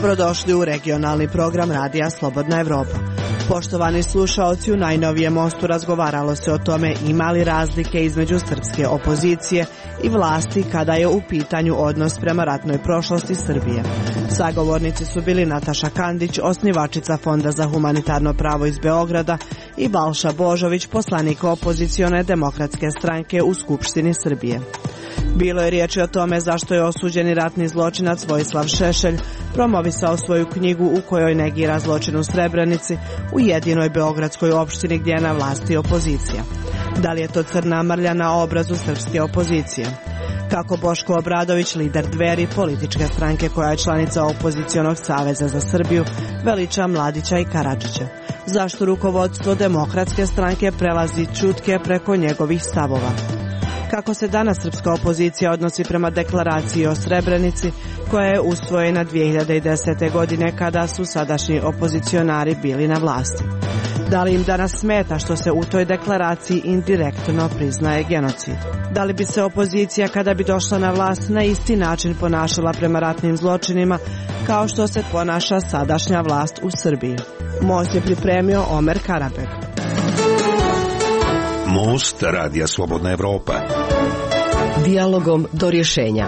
Dobrodošli u regionalni program Radija Slobodna Evropa. Poštovani slušaoci, u najnovijem mostu razgovaralo se o tome ima li razlike između srpske opozicije i vlasti kada je u pitanju odnos prema ratnoj prošlosti Srbije. Sagovornici su bili Nataša Kandić, osnivačica Fonda za humanitarno pravo iz Beograda, i Balša Božović, poslanik opozicione demokratske stranke u Skupštini Srbije. Bilo je riječi o tome zašto je osuđeni ratni zločinac Vojislav Šešelj promovisao svoju knjigu u kojoj negira zločin u Srebrenici, u jedinoj beogradskoj opštini gdje je na vlasti opozicija. Da li je to crna mrlja na obrazu srpske opozicije? Kako Boško Obradović, lider Dveri, političke stranke koja je članica Opozicionog saveza za Srbiju, veliča Mladića i Karadžića? Zašto rukovodstvo demokratske stranke prelazi ćutke preko njegovih stavova? Kako se danas srpska opozicija odnosi prema deklaraciji o Srebrenici koja je usvojena 2010. godine kada su sadašnji opozicionari bili na vlasti? Da li im danas smeta što se u toj deklaraciji indirektno priznaje genocid? Da li bi se opozicija kada bi došla na vlast na isti način ponašala prema ratnim zločinima kao što se ponaša sadašnja vlast u Srbiji? Most je pripremio Omer Karabek. Most Radija Slobodna Evropa. Dijalogom do rješenja.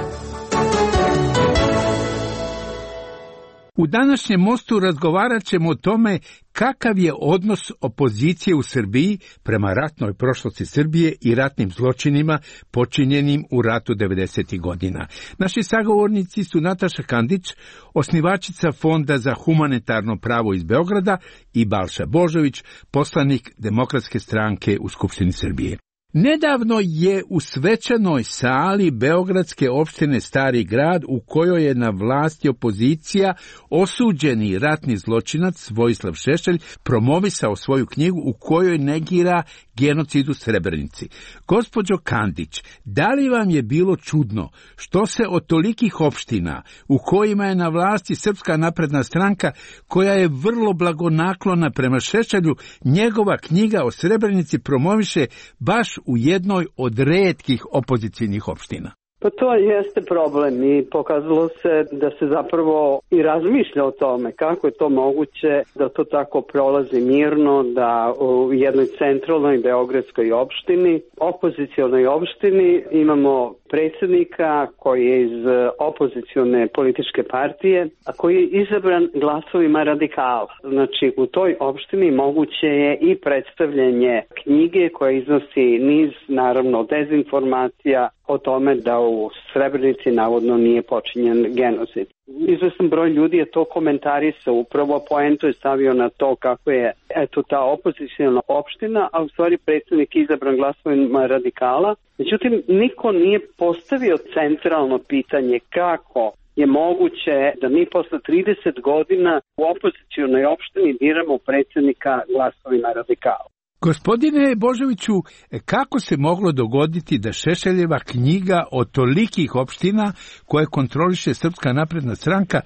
U današnjem mostu razgovarat ćemo o tome kakav je odnos opozicije u Srbiji prema ratnoj prošlosti Srbije i ratnim zločinima počinjenim u ratu 90. godina. Naši sagovornici su Nataša Kandić, osnivačica Fonda za humanitarno pravo iz Beograda, i Balša Božović, poslanik Demokratske stranke u Skupštini Srbije. Nedavno je u svečanoj sali beogradske opštine Stari grad, u kojoj je na vlasti opozicija, osuđeni ratni zločinac Vojislav Šešelj promovisao svoju knjigu u kojoj negira genocid u Srebrenici. Gospođo Kandić, da li vam je bilo čudno što se od tolikih opština u kojima je na vlasti Srpska napredna stranka, koja je vrlo blagonaklona prema Šešelju, njegova knjiga o Srebrenici promoviše baš u jednoj od retkih opozicijnih opština? Pa to jeste problem i pokazalo se da se zapravo i razmišlja o tome kako je to moguće da to tako prolazi mirno, da u jednoj centralnoj beogradskoj opštini, opozicionoj opštini, imamo predsjednika koji je iz opozicione političke partije, a koji je izabran glasovima radikala. Znači u toj opštini moguće je i predstavljanje knjige koja iznosi niz, naravno, dezinformacija o tome da u Srebrenici navodno nije počinjen genocid. Izvestan broj ljudi je to komentarisao, upravo poentu je stavio na to kako je ta opozicijna opština, a u stvari predsjednik izabran glasovima radikala. Međutim, niko nije postavio centralno pitanje kako je moguće da mi posle 30 godina u opozicijonoj opštini biramo predsjednika glasovima radikala. Gospodine Božoviću, kako se moglo dogoditi da Šešeljeva knjiga o tolikih opština koje kontroliše Srpska napredna stranka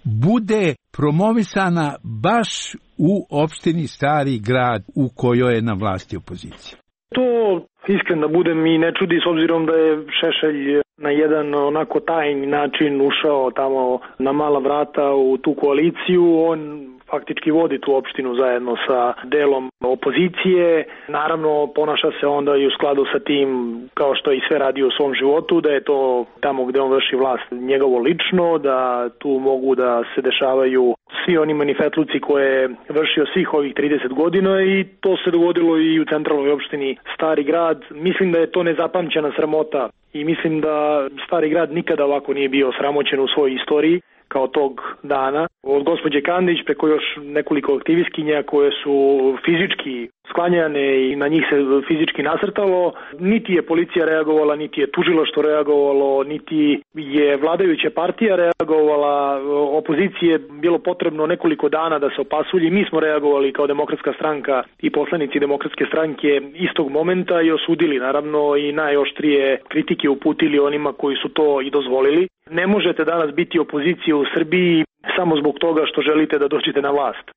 bude promovisana baš u opštini Stari grad u kojoj je na vlasti opozicija? To iskreno budem i ne čudi, s obzirom da je Šešelj na jedan onako tajni način ušao tamo na mala vrata u tu koaliciju. On faktički vodi tu opštinu zajedno sa delom opozicije. Naravno, ponaša se onda i u skladu sa tim, kao što je i sve radi u svom životu, da je to tamo gde on vrši vlast njegovo lično, da tu mogu da se dešavaju svi oni manifetluci koje je vršio svih ovih 30 godina, i to se dogodilo i u centralnoj opštini Stari grad. Mislim da je to nezapamćena sramota i mislim da Stari grad nikada ovako nije bio sramoćen u svojoj istoriji kao tog dana. Od gospođe Kandić preko još nekoliko aktivistkinja koje su fizički sklanjane i na njih se fizički nasrtalo, niti je policija reagovala, niti je tužilaštvo reagovalo, niti je vladajuća partija reagovala. Opoziciji je bilo potrebno nekoliko dana da se opasulji. Mi smo reagovali kao Demokratska stranka i poslanici Demokratske stranke istog momenta i osudili, naravno, i najoštrije kritike uputili onima koji su to i dozvolili. Ne možete danas biti opozicija u Srbiji samo zbog toga što želite da dođete na vlast.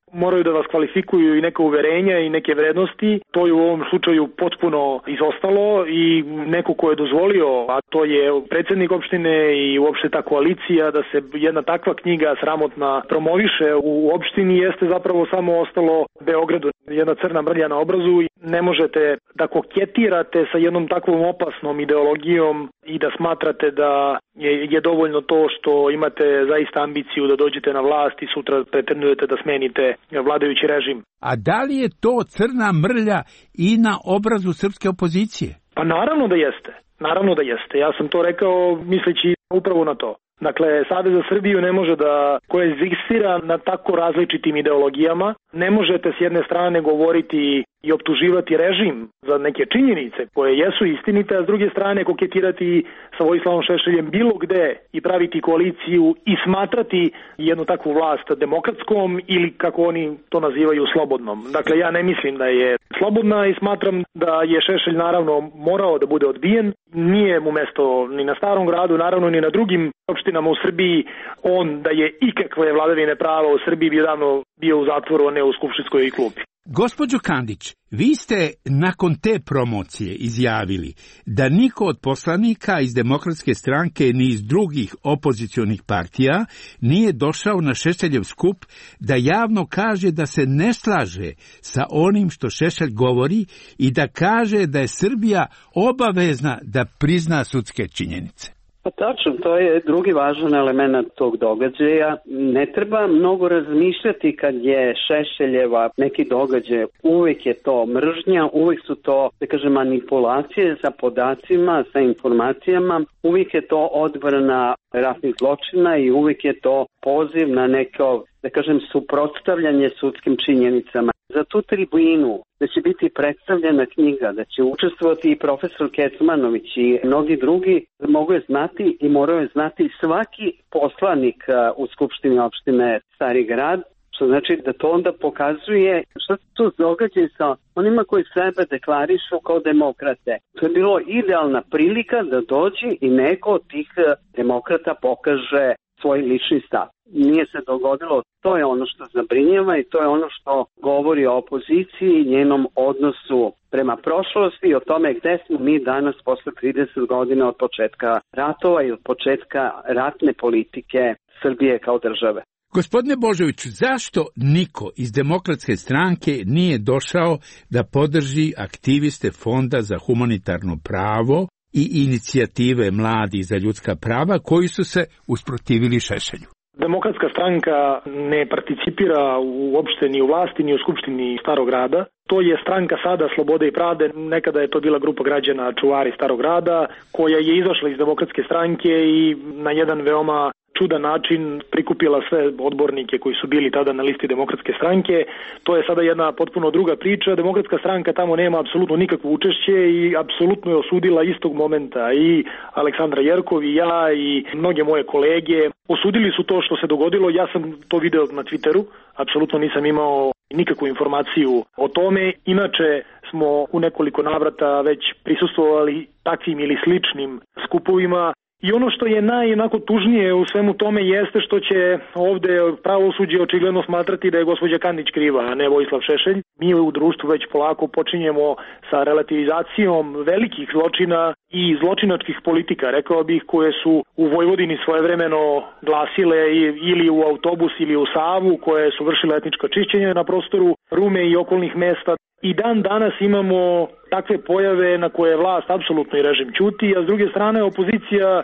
moraju da vas kvalifikuju i neka uverenja i neke vrednosti. To je u ovom slučaju potpuno izostalo i neko ko je dozvolio, a to je predsjednik opštine i uopšte ta koalicija, da se jedna takva knjiga sramotna promoviše u opštini, jeste zapravo samo ostalo Beogradu jedna crna mrlja na obrazu i ne možete da koketirate sa jednom takvom opasnom ideologijom i da smatrate da je dovoljno to što imate zaista ambiciju da dođete na vlast i sutra pretendujete da smenite vladajući režim. A da li je to crna mrlja i na obrazu srpske opozicije? Pa naravno da jeste. Naravno da jeste. Ja sam to rekao misleći upravo na to. Dakle, Savez za Srbiju ne može da koegzistira na tako različitim ideologijama. Ne možete s jedne strane govoriti i optuživati režim za neke činjenice koje jesu istinite, a s druge strane koketirati sa Vojislavom Šešeljem bilo gde i praviti koaliciju i smatrati jednu takvu vlast demokratskom ili kako oni to nazivaju slobodnom. Dakle, ja ne mislim da je slobodna i smatram da je Šešelj naravno morao da bude odbijen. Nije mu mesto ni na Starom gradu, naravno ni na drugim opštinama u Srbiji. On da je ikakve vladavine prava u Srbiji bi davno bio u zatvoru, a ne u skupštinskoj klupi. Gospođo Kandić, vi ste nakon te promocije izjavili da niko od poslanika iz Demokratske stranke ni iz drugih opozicionih partija nije došao na Šešeljev skup da javno kaže da se ne slaže sa onim što Šešelj govori i da kaže da je Srbija obavezna da prizna sudske činjenice. Pa tačno, to je drugi važan element tog događaja. Ne treba mnogo razmišljati kad je Šešeljeva neki događaj. Uvijek je to mržnja, uvijek su to, da kažem, manipulacije sa podacima, sa informacijama. Uvijek je to odbrana ratnih zločina i uvijek je to poziv na neko, da kažem, suprotstavljanje sudskim činjenicama. Za tu tribinu da će biti predstavljena knjiga, da će učestvovati i profesor Kecmanović i mnogi drugi, mogu je znati i moraju je znati svaki poslanik u Skupštini opštine Stari Grad, što znači da to onda pokazuje što se tu događa sa onima koji sebe deklarišu kao demokrate. To je bilo idealna prilika da dođe i neko od tih demokrata pokaže svoj lični stav. Nije se dogodilo, to je ono što zabrinjava i to je ono što govori o opoziciji i njenom odnosu prema prošlosti i o tome gde smo mi danas posle 30 godina od početka ratova i od početka ratne politike Srbije kao države. Gospodine Božoviću, zašto niko iz Demokratske stranke nije došao da podrži aktiviste Fonda za humanitarno pravo i inicijative Mladi za ljudska prava koji su se usprotivili Šešelju? Demokratska stranka ne participira uopšte ni u vlasti, ni u Skupštini Starog grada. To je stranka sada Slobode i pravde, nekada je to bila grupa građana čuvari Starog grada, koja je izašla iz Demokratske stranke i na jedan veoma čudan način prikupila sve odbornike koji su bili tada na listi Demokratske stranke. To je sada jedna potpuno druga priča. Demokratska stranka tamo nema apsolutno nikakvo učešće i apsolutno je osudila istog momenta i Aleksandra Jerkov i ja i mnoge moje kolege. Osudili su to što se dogodilo. Ja sam to video na Twitteru. Apsolutno nisam imao nikakvu informaciju o tome. Inače smo u nekoliko navrata već prisustvovali takvim ili sličnim skupovima. I ono što je najjednako tužnije u svemu tome jeste što će ovde pravosuđe očigledno smatrati da je gospođa Kandić kriva, a ne Vojislav Šešelj. Mi u društvu već polako počinjemo sa relativizacijom velikih zločina i zločinačkih politika, rekao bih, koje su u Vojvodini svojevremeno glasile ili u autobus ili u Savu, koje su vršile etničko čišćenje na prostoru Rume i okolnih mesta. I dan danas imamo takve pojave na koje vlast apsolutno i režim ćuti, a s druge strane opozicija,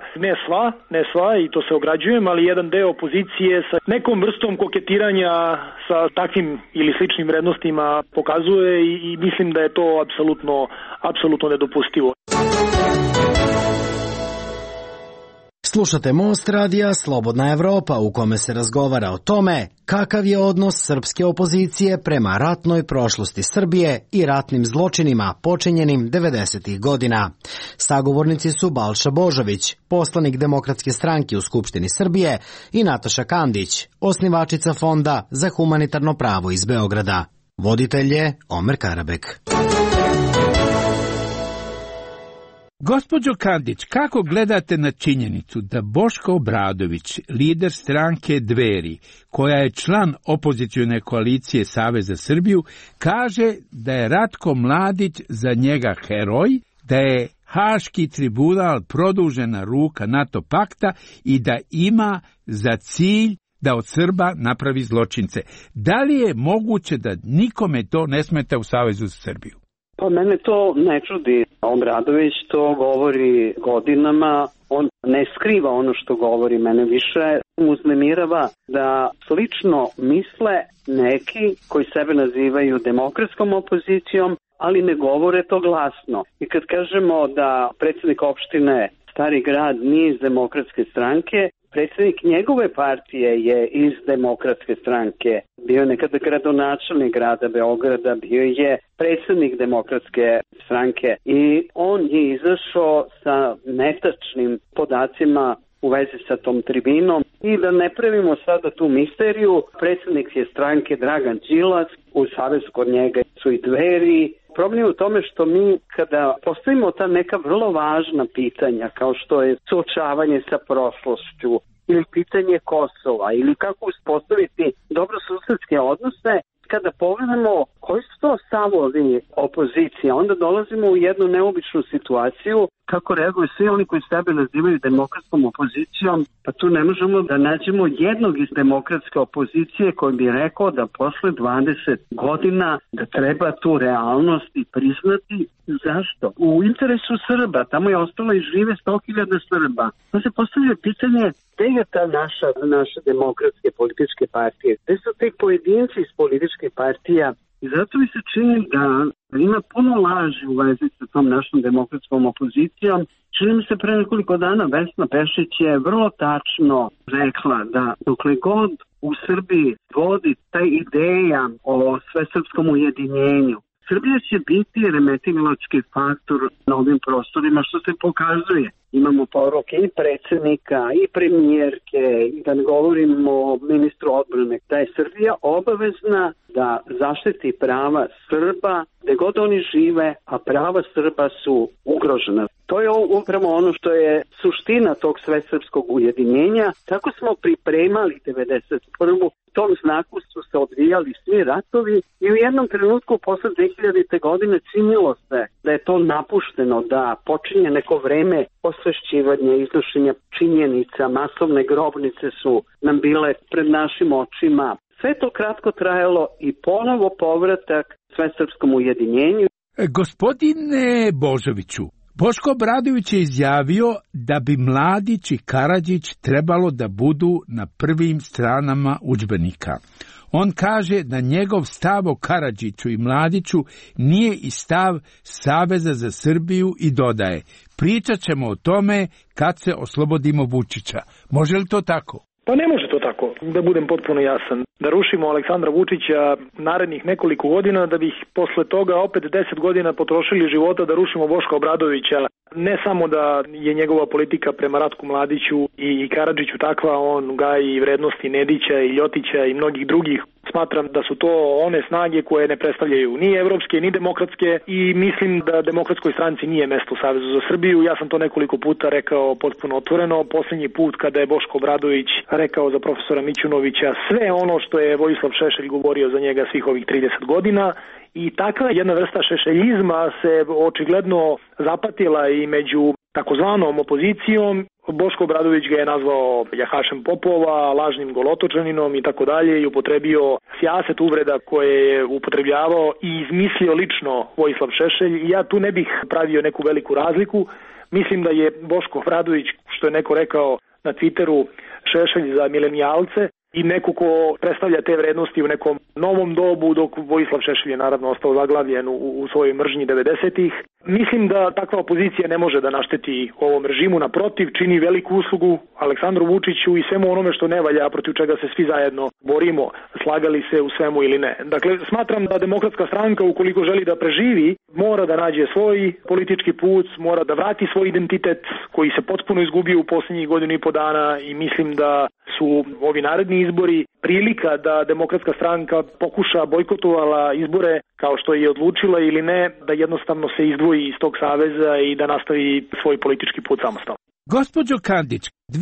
ne sva i to se ograđujem, ali jedan deo opozicije sa nekom vrstom koketiranja sa takvim ili sličnim vrednostima pokazuje i mislim da je to apsolutno nedopustivo. Slušate Most radija Slobodna Evropa u kome se razgovara o tome kakav je odnos srpske opozicije prema ratnoj prošlosti Srbije i ratnim zločinima počinjenim 90. godina. Sagovornici su Balša Božović, poslanik Demokratske stranke u Skupštini Srbije, i Nataša Kandić, osnivačica Fonda za humanitarno pravo iz Beograda. Voditelj je Omer Karabek. Gospođo Kandić, kako gledate na činjenicu da Boško Obradović, lider stranke Dveri, koja je član opozicione koalicije Savez za Srbiju, kaže da je Ratko Mladić za njega heroj, da je Haški tribunal produžena ruka NATO pakta i da ima za cilj da od Srba napravi zločince? Da li je moguće da nikome to ne smeta u Savezu za Srbiju? Pa mene to ne čudi. Obradović to govori godinama, on ne skriva ono što govori. Mene više uznemirava da slično misle neki koji sebe nazivaju demokratskom opozicijom, ali ne govore to glasno. I kad kažemo da predsjednik opštine Stari Grad nije iz Demokratske stranke, predsjednik njegove partije je iz Demokratske stranke. Bio je nekada gradonačelnik grada Beograda, bio je predsjednik Demokratske stranke i on je izašao sa netačnim podacima u vezi sa tom tribinom. I da ne pravimo sada tu misteriju, predsjednik je stranke Dragan Đilas, u savezu kod njega su i Dveri. Problem je u tome što mi kada postavimo ta neka vrlo važna pitanja kao što je suočavanje sa prošlošću ili pitanje Kosova ili kako uspostaviti dobrosusedske odnose, kada pogledamo koji su to stavovi opozicije, onda dolazimo u jednu neobičnu situaciju kako reaguju svi oni koji sebe nazivaju demokratskom opozicijom, pa tu ne možemo da nađemo jednog iz demokratske opozicije koji bi rekao da posle 20 godina da treba tu realnost i priznati. Zašto? U interesu Srba, tamo je ostalo i žive 100.000 Srba. To se postavlja pitanje gde je ta naše demokratske političke partije, gde su te pojedinci iz političke partija. I zato mi se čini da ima puno laži u vezi sa tom našom demokratskom opozicijom. Čini mi se pre nekoliko dana Vesna Pešić je vrlo tačno rekla da dokle god u Srbiji vodi ta ideja o svesrpskom ujedinjenju, Srbija će biti remetilački faktor na ovim prostorima, što se pokazuje. Imamo poruke i predsjednika i premijerke, i da ne govorimo o ministru odbrane, da je Srbija obavezna da zaštiti prava Srba gde god oni žive, a prava Srba su ugrožena. To je upravo ono što je suština tog svesrpskog ujedinjenja. Tako smo pripremali 1991. U tom znaku su se odvijali svi ratovi i u jednom trenutku posle 2000. godine činilo se da je to napušteno, da počinje neko vreme osvešćivanja, iznošenja činjenica, masovne grobnice su nam bile pred našim očima. Sve to kratko trajalo i ponovo povratak svesrpskom ujedinjenju. Gospodine Božoviću, Boško Obradović je izjavio da bi Mladić i Karadžić trebalo da budu na prvim stranama udžbenika. On kaže da njegov stav o Karadžiću i Mladiću nije i stav Saveza za Srbiju i dodaje: pričat ćemo o tome kad se oslobodimo Vučića. Može li to tako? Pa ne može to tako, da budem potpuno jasan. Da rušimo Aleksandra Vučića narednih nekoliko godina, da bih posle toga opet 10 godina potrošili života da rušimo Boška Obradovića. Ne samo da je njegova politika prema Ratku Mladiću i Karadžiću takva, on gaji vrednosti Nedića i Ljotića i mnogih drugih. Smatram da su to one snage koje ne predstavljaju ni evropske, ni demokratske i mislim da demokratskoj stranci nije mesto u Savezu za Srbiju. Ja sam to nekoliko puta rekao potpuno otvoreno. Poslednji put kada je Boško Obradović rekao za profesora Mićunovića sve ono što je Vojislav Šešelj govorio za njega svih ovih 30 godina. I takva jedna vrsta šešeljizma se očigledno zapatila i među takozvanom opozicijom. Boško Obradović ga je nazvao jahašem popova, lažnim golotočaninom i tako dalje i upotrebio sijaset uvreda koje je upotrebljavao i izmislio lično Vojislav Šešelj. I ja tu ne bih pravio neku veliku razliku. Mislim da je Boško Obradović, što je neko rekao na Twitteru, Šešelj za milenijalce i neko ko predstavlja te vrednosti u nekom novom dobu, dok Vojislav Šešelj je naravno ostao zaglavljen u svojoj mržnji 90-ih. Mislim da takva opozicija ne može da našteti ovom režimu, naprotiv, čini veliku uslugu Aleksandru Vučiću i svemu onome što ne valja, protiv čega se svi zajedno borimo, slagali se u svemu ili ne. Dakle, smatram da demokratska stranka, ukoliko želi da preživi, mora da nađe svoj politički put, mora da vrati svoj identitet koji se potpuno izgubio u posljednjih godinu i po dana i mislim da su ovi naredni izbori prilika da demokratska stranka pokuša bojkotovala izbore kao što je odlučila ili ne, da jednostavno se izdvoji iz tog saveza i da nastavi svoj politički put samostalno. Gospođo Kandić,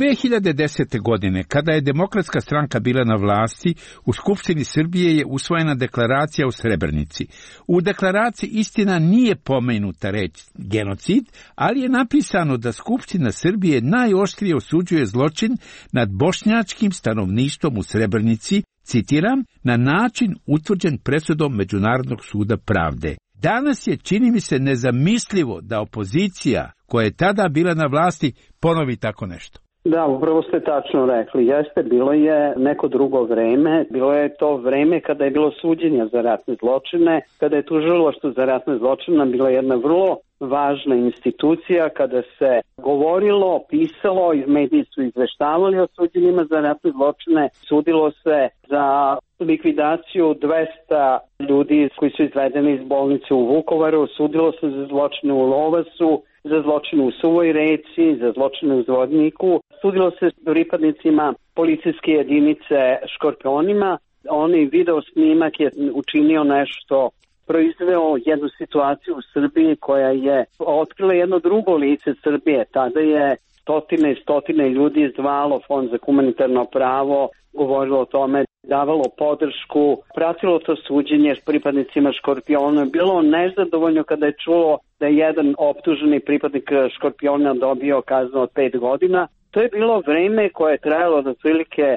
2010. godine, kada je Demokratska stranka bila na vlasti, u Skupštini Srbije je usvojena deklaracija o Srebrenici. U deklaraciji istina nije pomenuta reč genocid, ali je napisano da Skupština Srbije najoštrije osuđuje zločin nad bošnjačkim stanovništvom u Srebrenici, citiram, na način utvrđen presudom Međunarodnog suda pravde. Danas je, čini mi se, nezamislivo da opozicija, koja je tada bila na vlasti, ponovi tako nešto. Da, upravo ste tačno rekli. Jeste, bilo je neko drugo vreme. Bilo je to vreme kada je bilo suđenja za ratne zločine, kada je tužilaštvo za ratne zločine bila jedna vrlo važna institucija, kada se govorilo, pisalo, mediji su izveštavali o suđenjima za ratne zločine, sudilo se za likvidaciju 200 ljudi koji su izvedeni iz bolnice u Vukovaru, sudilo se za zločine u Lovasu, za zločine u Suvoj Reci, za zločine u Zvodniku, sudilo se pripadnicima policijske jedinice Škorpionima. Onaj video snimak je učinio nešto, proizveo jednu situaciju u Srbiji koja je otkrila jedno drugo lice Srbije. Tada je stotine i stotine ljudi izdvalo Fond za humanitarno pravo, govorilo o tome, davalo podršku, pratilo to suđenje s pripadnicima Škorpiona. Bilo nezadovoljno kada je čulo da je jedan optuženi pripadnik Škorpiona dobio kaznu od 5 godina. To je bilo vreme koje je trajalo od otprilike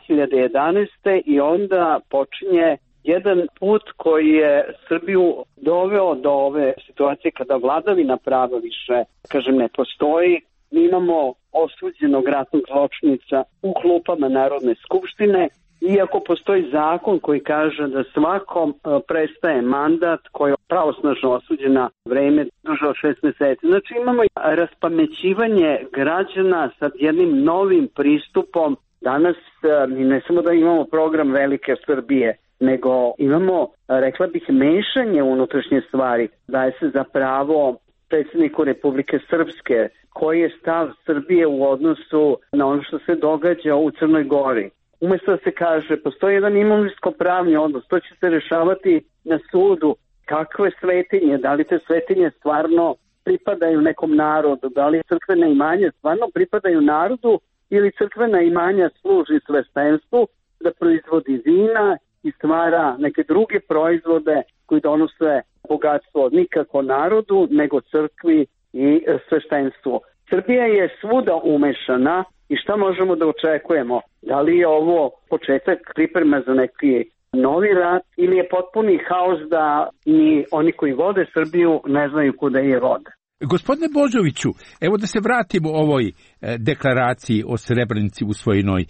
2011. i onda počinje jedan put koji je Srbiju doveo do ove situacije kada vladavina prava više, ne postoji. Mi imamo osuđenog ratnog zločinica u klupama Narodne skupštine, iako postoji zakon koji kaže da svakom prestaje mandat koji je pravosnažno osuđen na vreme duže od 6 meseci. Znači imamo raspamećivanje građana sa jednim novim pristupom. Danas mi ne samo da imamo program Velike Srbije, nego imamo, rekla bih, mešanje unutrašnje stvari. Daje se za pravo predsjedniku Republike Srpske, koji je stav Srbije u odnosu na ono što se događa u Crnoj Gori. Umesto da se kaže, postoji jedan imovinsko-pravni odnos, to će se rešavati na sudu. Kakve svetinje, da li te svetinje stvarno pripadaju nekom narodu, da li crkvena imanja stvarno pripadaju narodu ili crkvena imanja služi sveštenstvu da proizvodi vina i stvara neke druge proizvode koji donose bogatstvo nikako narodu, nego crkvi i sveštenstvu. Srbija je svuda umešana i šta možemo da očekujemo? Da li je ovo početak priprema za neki novi rat ili je potpuni haos da ni oni koji vode Srbiju ne znaju kuda je vode? Gospodine Božoviću, evo da se vratimo ovoj deklaraciji o Srebrenici usvojenoj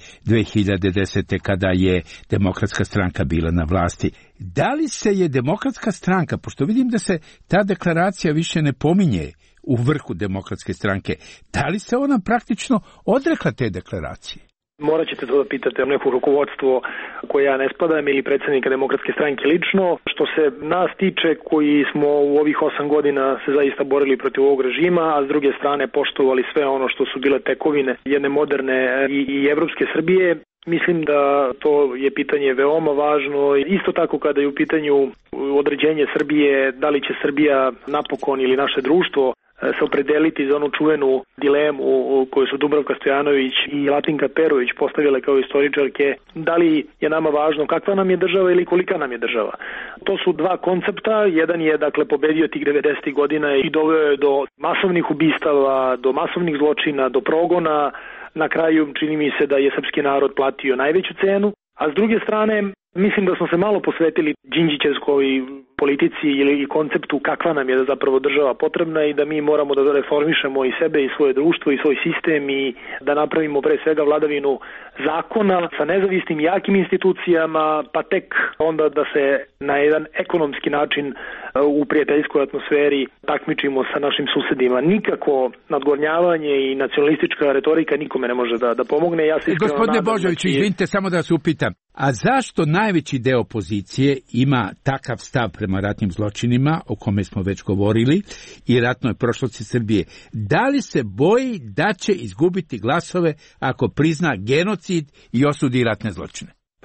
2010. kada je Demokratska stranka bila na vlasti. Da li se je Demokratska stranka, pošto vidim da se ta deklaracija više ne pominje u vrhu Demokratske stranke, da li se ona praktično odrekla te deklaracije? Morat ćete to da pitate neko rukovodstvo koje ja ne spadam ili predsjednika Demokratske stranke lično. Što se nas tiče koji smo u ovih 8 godina se zaista borili protiv ovog režima, a s druge strane poštovali sve ono što su bile tekovine jedne moderne i evropske Srbije, mislim da to je pitanje veoma važno. Isto tako kada je u pitanju određenje Srbije, da li će Srbija napokon ili naše društvo se opredeliti za onu čuvenu dilemu koju su Dubravka Stojanović i Latinka Perović postavile kao istoričarke, da li je nama važno kakva nam je država ili kolika nam je država. To su dva koncepta, jedan je dakle pobedio tih 90. godina i doveo je do masovnih ubistava, do masovnih zločina, do progona. Na kraju čini mi se da je srpski narod platio najveću cenu, a s druge strane mislim da smo se malo posvetili Đinđićevskoj politici ili konceptu kakva nam je zapravo država potrebna i da mi moramo da reformišemo i sebe i svoje društvo i svoj sistem i da napravimo pre svega vladavinu zakona sa nezavisnim jakim institucijama, pa tek onda da se na jedan ekonomski način u prijateljskoj atmosferi takmičimo sa našim susedima. Nikako nadgornjavanje i nacionalistička retorika nikome ne može da pomogne. Ja se Gospodine Božoviću, izvinite, samo da se upitam, a zašto najveći deo opozicije ima takav stav prema ratnim zločinima, o kome smo već govorili, i ratnoj prošlosti Srbije? Da li se boji da će izgubiti glasove ako prizna genocid i osudi ratne zločine? Znate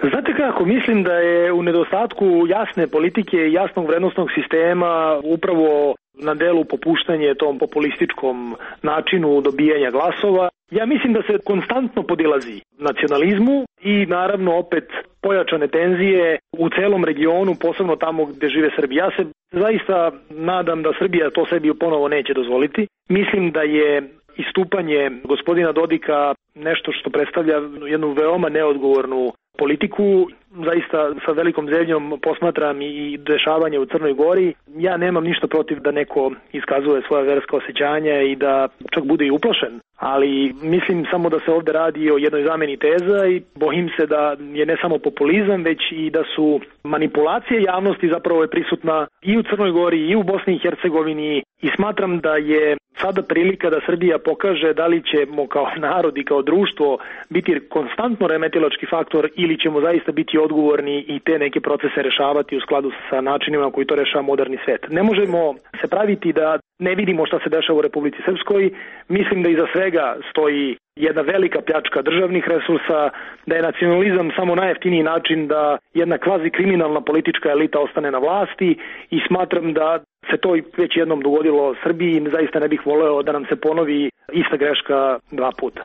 Nikako, mislim da je u nedostatku jasne politike i jasnog vrednostnog sistema upravo na delu popuštanje tom populističkom načinu dobijanja glasova. Ja mislim da se konstantno podilazi nacionalizmu i naravno opet pojačane tenzije u celom regionu, posebno tamo gde žive Srbi. Ja se zaista nadam da Srbija to sebi ponovo neće dozvoliti. Mislim da je istupanje gospodina Dodika nešto što predstavlja jednu veoma neodgovornu politiku. Zaista sa velikom zebnjom posmatram i dešavanje u Crnoj Gori. Ja nemam ništa protiv da neko iskazuje svoja verska osjećanja i da čak bude i uplašen, ali mislim samo da se ovde radi o jednoj zameni teza i bojim se da je ne samo populizam, već i da su manipulacije javnosti zapravo je prisutna i u Crnoj Gori i u Bosni i Hercegovini i smatram da je sada prilika da Srbija pokaže da li ćemo kao narod i kao društvo biti konstantno remetilački faktor ili ćemo zaista biti odgovorni i te neke procese rešavati u skladu sa načinima koji to rešava moderni svet. Ne možemo se praviti da ne vidimo šta se dešava u Republici Srpskoj. Mislim da iza svega stoji jedna velika pljačka državnih resursa, da je nacionalizam samo najjeftiniji način da jedna kvazi kriminalna politička elita ostane na vlasti i smatram da se to već jednom dogodilo Srbiji i zaista ne bih voleo da nam se ponovi ista greška dva puta.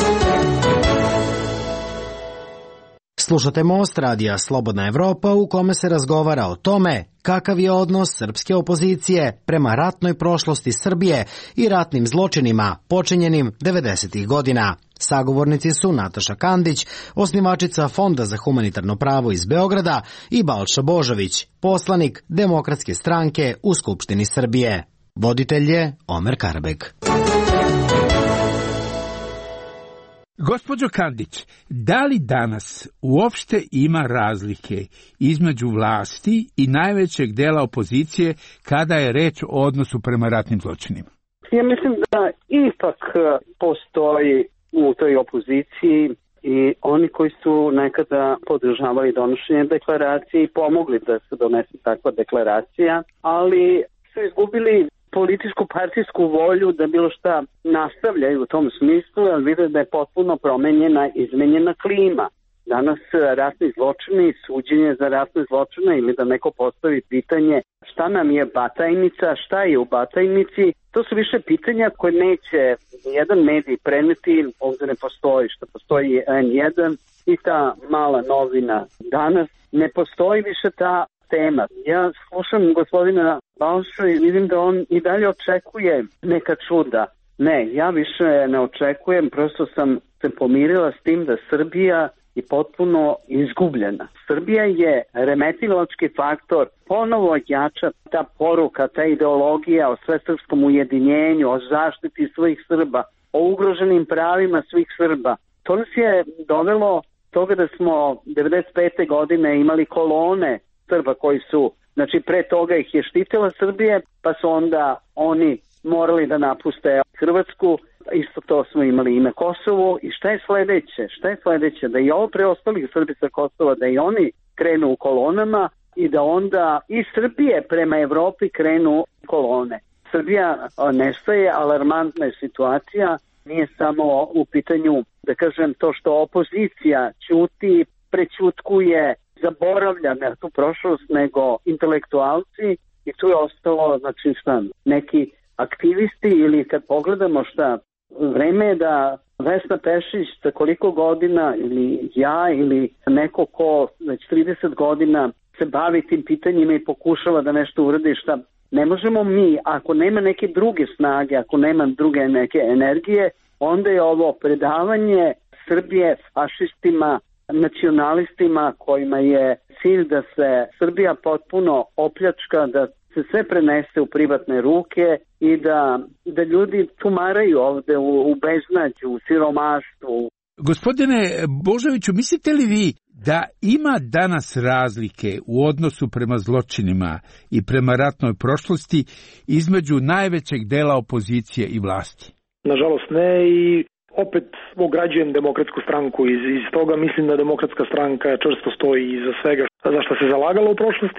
Slušate Most radija Slobodna Evropa u kome se razgovara o tome kakav je odnos srpske opozicije prema ratnoj prošlosti Srbije i ratnim zločinima počinjenim 90. godina. Sagovornici su Nataša Kandić, osnivačica Fonda za humanitarno pravo iz Beograda i Balša Božović, poslanik Demokratske stranke u Skupštini Srbije. Voditelj je Omer Karbek. Gospođo Kandić, da li danas uopšte ima razlike između vlasti i najvećeg dela opozicije kada je reč o odnosu prema ratnim zločinima? Ja mislim da ipak postoji u toj opoziciji i oni koji su nekada podržavali donošenje deklaracije i pomogli da se donese takva deklaracija, ali su izgubili političku partijsku volju da bilo šta nastavljaju u tom smislu, ali vide da je potpuno promenjena, izmenjena klima. Danas ratni zločini, suđenje za ratne zločine ili da neko postavi pitanje šta nam je Batajnica, šta je u Batajnici, to su više pitanja koje neće jedan medij preneti, ovdje ne postoji, što postoji N1 i ta mala novina danas, ne postoji više ta tema. Ja slušam gospodina Balšu i vidim da on i dalje očekuje neka čuda. Ne, ja više ne očekujem, prosto sam se pomirila s tim da Srbija je potpuno izgubljena. Srbija je remetilački faktor, ponovo jača ta poruka, ta ideologija o svesrpskom ujedinjenju, o zaštiti svih Srba, o ugroženim pravima svih Srba. To nas je dovelo toga da smo 95. godine imali kolone Srba koji su, znači pre toga ih je štitila Srbije, pa su onda oni morali da napuste Hrvatsku, isto to smo imali i na Kosovu. I šta je sledeće? Šta je sledeće? Da i ovo preostalih Srbi sa Kosova, da i oni krenu u kolonama i da onda i Srbije prema Evropi krenu kolone. Srbija nestaje, alarmantna je situacija, nije samo u pitanju, da kažem, to što opozicija ćuti, prećutkuje, zaboravlja na tu prošlost, nego intelektualci i tu je ostalo, znači šta, neki aktivisti ili kad pogledamo šta, vreme je da Vesna Pešić za koliko godina ili ja ili neko ko već 30 godina se bavi tim pitanjima i pokušava da nešto uradi, šta ne možemo mi, ako nema neke druge snage, ako nema druge neke energije, onda je ovo predavanje Srbije fašistima, nacionalistima kojima je cilj da se Srbija potpuno opljačka, da se sve prenese u privatne ruke i da ljudi tumaraju ovde u beznađu, u siromaštvu. Gospodine Božoviću, mislite li vi da ima danas razlike u odnosu prema zločinima i prema ratnoj prošlosti između najvećeg dela opozicije i vlasti? Nažalost ne, i opet ograđujem Demokratsku stranku iz toga. Mislim da Demokratska stranka čvrsto stoji iza svega za što se zalagala u prošlosti.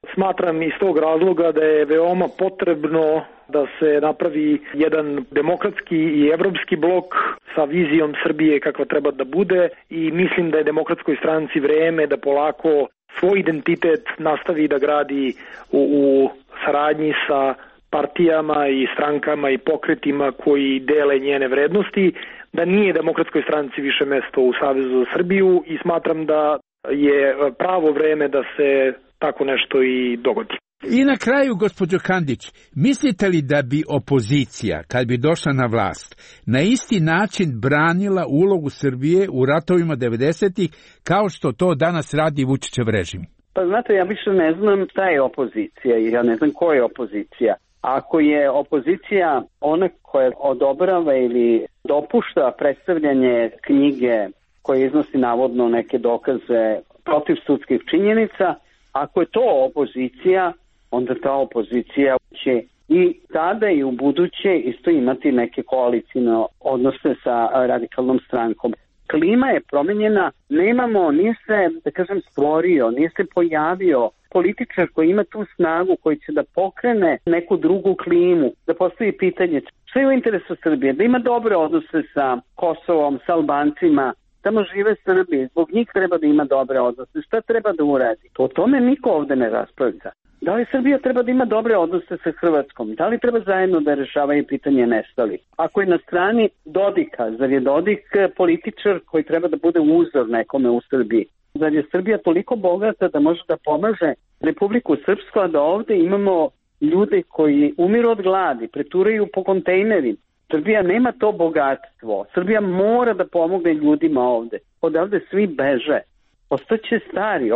Smatram iz tog razloga da je veoma potrebno da se napravi jedan demokratski i evropski blok sa vizijom Srbije kakva treba da bude i mislim da je Demokratskoj stranci vreme da polako svoj identitet nastavi da gradi u saradnji sa partijama i strankama i pokretima koji dele njene vrednosti, da nije Demokratskoj stranci više mesto u Savezu za Srbiju i smatram da je pravo vreme da se tako nešto i dogodi. I na kraju, gospođo Kandić, mislite li da bi opozicija, kad bi došla na vlast, na isti način branila ulogu Srbije u ratovima 90-ih, kao što to danas radi Vučićev režim? Pa znate, ja više ne znam šta je opozicija i ja ne znam ko je opozicija. Ako je opozicija ona koja odobrava ili dopušta predstavljanje knjige koje iznosi navodno neke dokaze protiv sudskih činjenica, ako je to opozicija, onda ta opozicija će i tada i u buduće isto imati neke koalicijne odnose sa radikalnom strankom. Klima je promenjena, nije se, da kažem, stvorio, nije se pojavio političar koji ima tu snagu, koji će da pokrene neku drugu klimu, da postavi pitanje šta je u interesu Srbije, da ima dobre odnose sa Kosovom, sa Albancima, tamo žive Srbi, zbog njih treba da ima dobre odnose, šta treba da uradi. O tome niko ovde ne raspravlja. Da li Srbija treba da ima dobre odnose sa Hrvatskom? Da li treba zajedno da rešavaju pitanje nestalih? Ako je na strani Dodika, zar je Dodik političar koji treba da bude uzor nekome u Srbiji? Zar je Srbija toliko bogata da može da pomaže Republiku Srpsku, a da ovde imamo ljude koji umiru od gladi, preturaju po kontejnerima? Srbija nema to bogatstvo. Srbija mora da pomogne ljudima ovde. Odavde svi beže. Ostaće stari,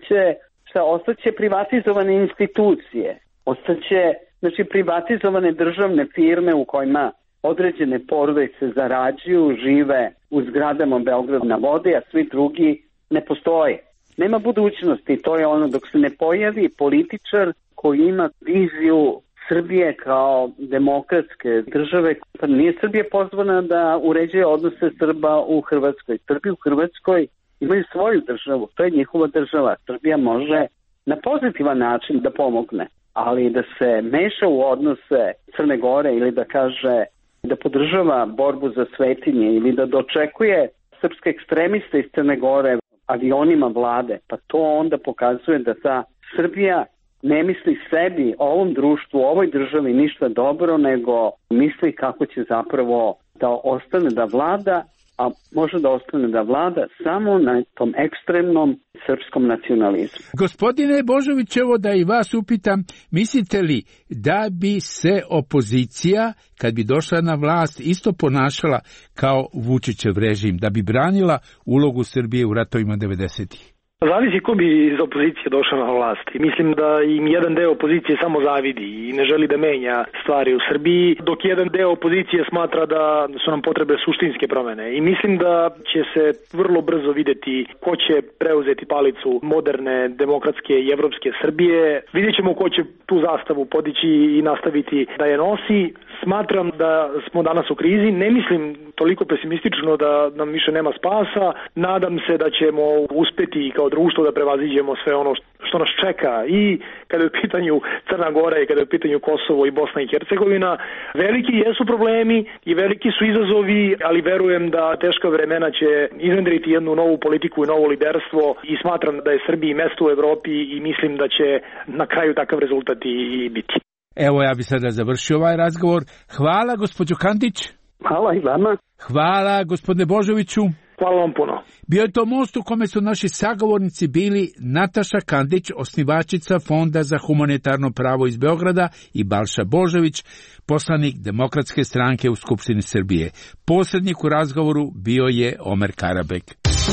ostaće privatizovane institucije, ostaće privatizovane državne firme u kojima određene porodice zarađuju, žive u zgradama Beograd na vodi, a svi drugi ne postoje. Nema budućnosti, to je ono dok se ne pojavi političar koji ima viziju Srbije kao demokratske države. Pa nije Srbija pozvana da uređuje odnose Srba u Hrvatskoj. Srbi u Hrvatskoj imaju svoju državu, to je njihova država. Srbija može na pozitivan način da pomogne, ali da se meša u odnose Crne Gore ili da kaže da podržava borbu za svetinje ili da dočekuje srpske ekstremiste iz Crne Gore avionima vlade, pa to onda pokazuje da ta Srbija ne misli sebi, ovom društvu, ovoj državi ništa dobro, nego misli kako će zapravo da ostane da vlada, a može da ostane da vlada samo na tom ekstremnom srpskom nacionalizmu. Gospodine Božović, evo da i vas upitam, mislite li da bi se opozicija, kad bi došla na vlast, isto ponašala kao Vučićev režim, da bi branila ulogu Srbije u ratovima 90-ih? Zavisi ko bi iz opozicije došao na vlast. Mislim da im jedan deo opozicije samo zavidi i ne želi da menja stvari u Srbiji, dok jedan deo opozicije smatra da su nam potrebe suštinske promene. I mislim da će se vrlo brzo videti ko će preuzeti palicu moderne, demokratske i evropske Srbije. Vidjet ćemo ko će tu zastavu podići i nastaviti da je nosi. Smatram da smo danas u krizi, ne mislim toliko pesimistično da nam više nema spasa. Nadam se da ćemo uspeti kao društvo da prevaziđemo sve ono što nas čeka i kada je u pitanju Crna Gora i kada je u pitanju Kosovo i Bosna i Hercegovina. Veliki jesu problemi i veliki su izazovi, ali verujem da teška vremena će iznedriti jednu novu politiku i novo liderstvo i smatram da je Srbiji mesto u Evropi i mislim da će na kraju takav rezultat i biti. Evo, ja bi sada završio ovaj razgovor. Hvala, gospođo Kandić. Hvala i vama. Hvala, gospodine Božoviću. Hvala vam puno. Bio je to most u kome su naši sagovornici bili Nataša Kandić, osnivačica Fonda za humanitarno pravo iz Beograda, i Balša Božović, poslanik Demokratske stranke u Skupštini Srbije. Posrednik u razgovoru bio je Omer Karabek.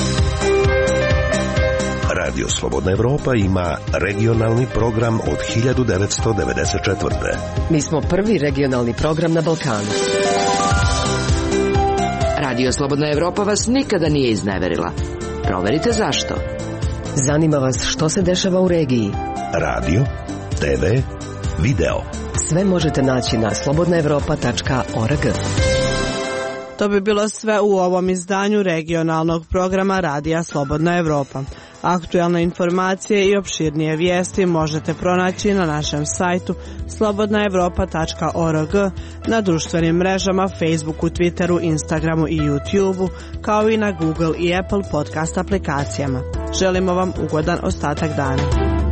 Radio Slobodna Evropa ima regionalni program od 1994. Mi smo prvi regionalni program na Balkanu. Radio Slobodna Evropa vas nikada nije izneverila. Proverite zašto. Zanima vas što se dešava u regiji. Radio, TV, video. Sve možete naći na slobodnaevropa.org. To bi bilo sve u ovom izdanju regionalnog programa Radija Slobodna Evropa. Aktualne informacije i opširnije vijesti možete pronaći na našem sajtu slobodnaevropa.org, na društvenim mrežama Facebooku, Twitteru, Instagramu i YouTubeu, kao i na Google i Apple podcast aplikacijama. Želimo vam ugodan ostatak dana.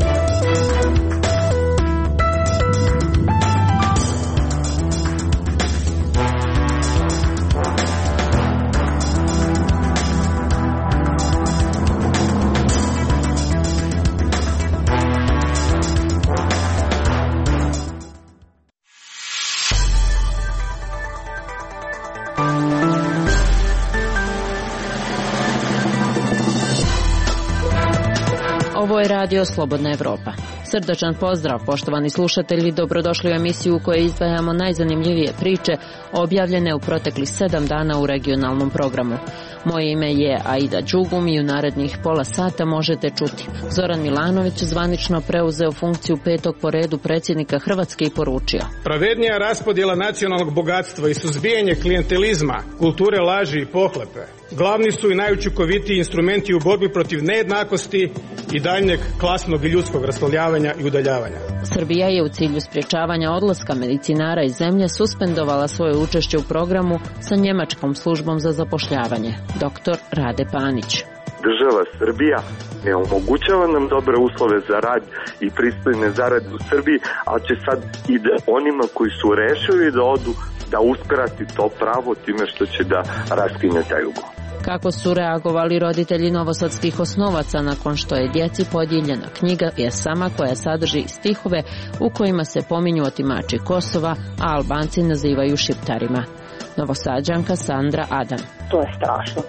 Ovo je Radio Slobodna Evropa. Srdačan pozdrav, poštovani slušatelji, dobrodošli u emisiju u kojoj izdvajamo najzanimljivije priče objavljene u proteklih 7 dana u regionalnom programu. Moje ime je Aida Đugum i u narednih pola sata možete čuti. Zoran Milanović zvanično preuzeo funkciju 5. po redu predsjednika Hrvatske i poručio: pravednija raspodjela nacionalnog bogatstva i suzbijanje klijentelizma, kulture laži i pohlepe glavni su i najučinkovitiji instrumenti u borbi protiv nejednakosti i daljnjeg klasnog i ljudskog raslovljavanja i udaljavanja. Srbija je u cilju sprječavanja odlaska medicinara iz zemlje suspendovala svoje učešće u programu sa njemačkom službom za zapošljavanje. Dr. Rade Panić. Država Srbija ne omogućava nam dobre uslove za rad i pristojne zarade u Srbiji, ali će sad i da onima koji su rešili da odu da uskrati to pravo time što će da raskine taj ugovor. Kako su reagovali roditelji novosadskih osnovaca nakon što je djeci podijeljena knjiga Jesama koja sadrži stihove u kojima se pominju otimači Kosova, a Albanci nazivaju Šiptarima. Novosađanka Sandra Adam. To je strašno,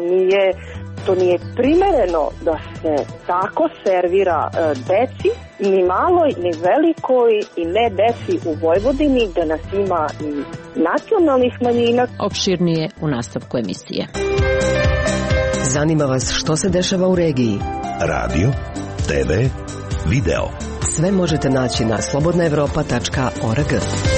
to nije primereno da se tako servira deci, ni maloj, ni velikoj i ne deci u Vojvodini, da nas ima i nacionalnih manjina. Opširnije u nastavku emisije. Zanima vas što se dešava u regiji? Radio, TV, video. Sve možete naći na slobodnaevropa.org.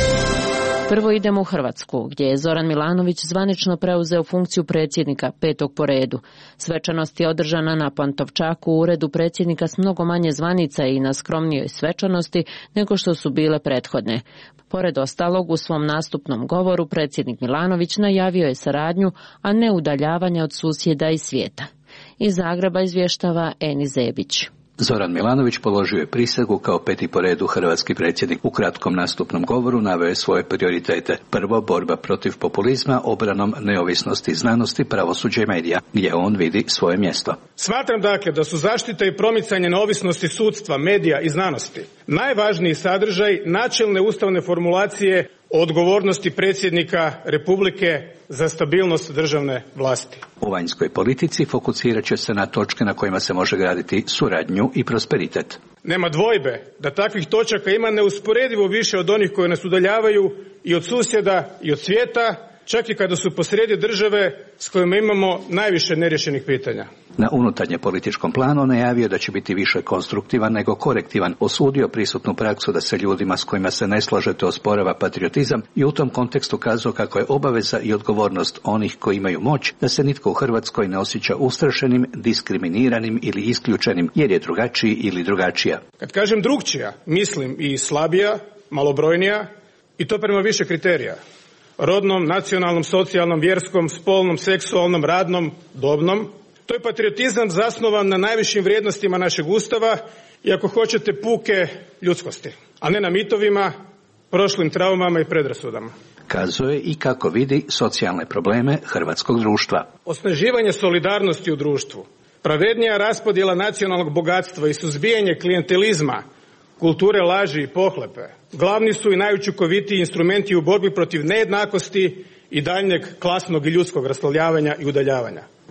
Prvo idemo u Hrvatsku, gdje je Zoran Milanović zvanično preuzeo funkciju predsjednika 5. po redu. Svečanost je održana na Pantovčaku u uredu predsjednika s mnogo manje zvanica i na skromnijoj svečanosti nego što su bile prethodne. Pored ostalog, u svom nastupnom govoru predsjednik Milanović najavio je saradnju, a ne udaljavanje od susjeda i svijeta. Iz Zagreba izvještava Eni Zebić. Zoran Milanović položio je prisegu kao 5. po redu hrvatski predsjednik. U kratkom nastupnom govoru naveo je svoje prioritete. Prvo, borba protiv populizma, obranom neovisnosti znanosti, pravosuđa i medija, gdje on vidi svoje mjesto. Smatram dakle da su zaštita i promicanje neovisnosti sudstva, medija i znanosti najvažniji sadržaj načelne ustavne formulacije o odgovornosti predsjednika Republike za stabilnost državne vlasti. U vanjskoj politici fokusirat će se na točke na kojima se može graditi suradnju i prosperitet. Nema dvojbe da takvih točaka ima neusporedivo više od onih koje nas udaljavaju i od susjeda i od svijeta, čak i kada su posrijedi države s kojima imamo najviše neriješenih pitanja. Na unutarnje političkom planu najavio da će biti više konstruktivan nego korektivan, osudio prisutnu praksu da se ljudima s kojima se ne slažete osporava patriotizam i u tom kontekstu kazao kako je obaveza i odgovornost onih koji imaju moć da se nitko u Hrvatskoj ne osjeća ustrašenim, diskriminiranim ili isključenim jer je drugačiji ili drugačija. Kad kažem drugčija, mislim i slabija, malobrojnija i to prema više kriterija. Rodnom, nacionalnom, socijalnom, vjerskom, spolnom, seksualnom, radnom, dobnom. To je patriotizam zasnovan na najvišim vrijednostima našeg Ustava i ako hoćete puke ljudskosti, a ne na mitovima, prošlim traumama i predrasudama. Kazuje i kako vidi socijalne probleme hrvatskog društva. Osnaživanje solidarnosti u društvu, pravednija raspodjela nacionalnog bogatstva i suzbijanje klijentelizma, kulture laži i pohlepe glavni su i najučinkovitiji instrumenti u borbi protiv nejednakosti i daljnjeg klasnog i ljudskog raslovljavanja i udaljavanja.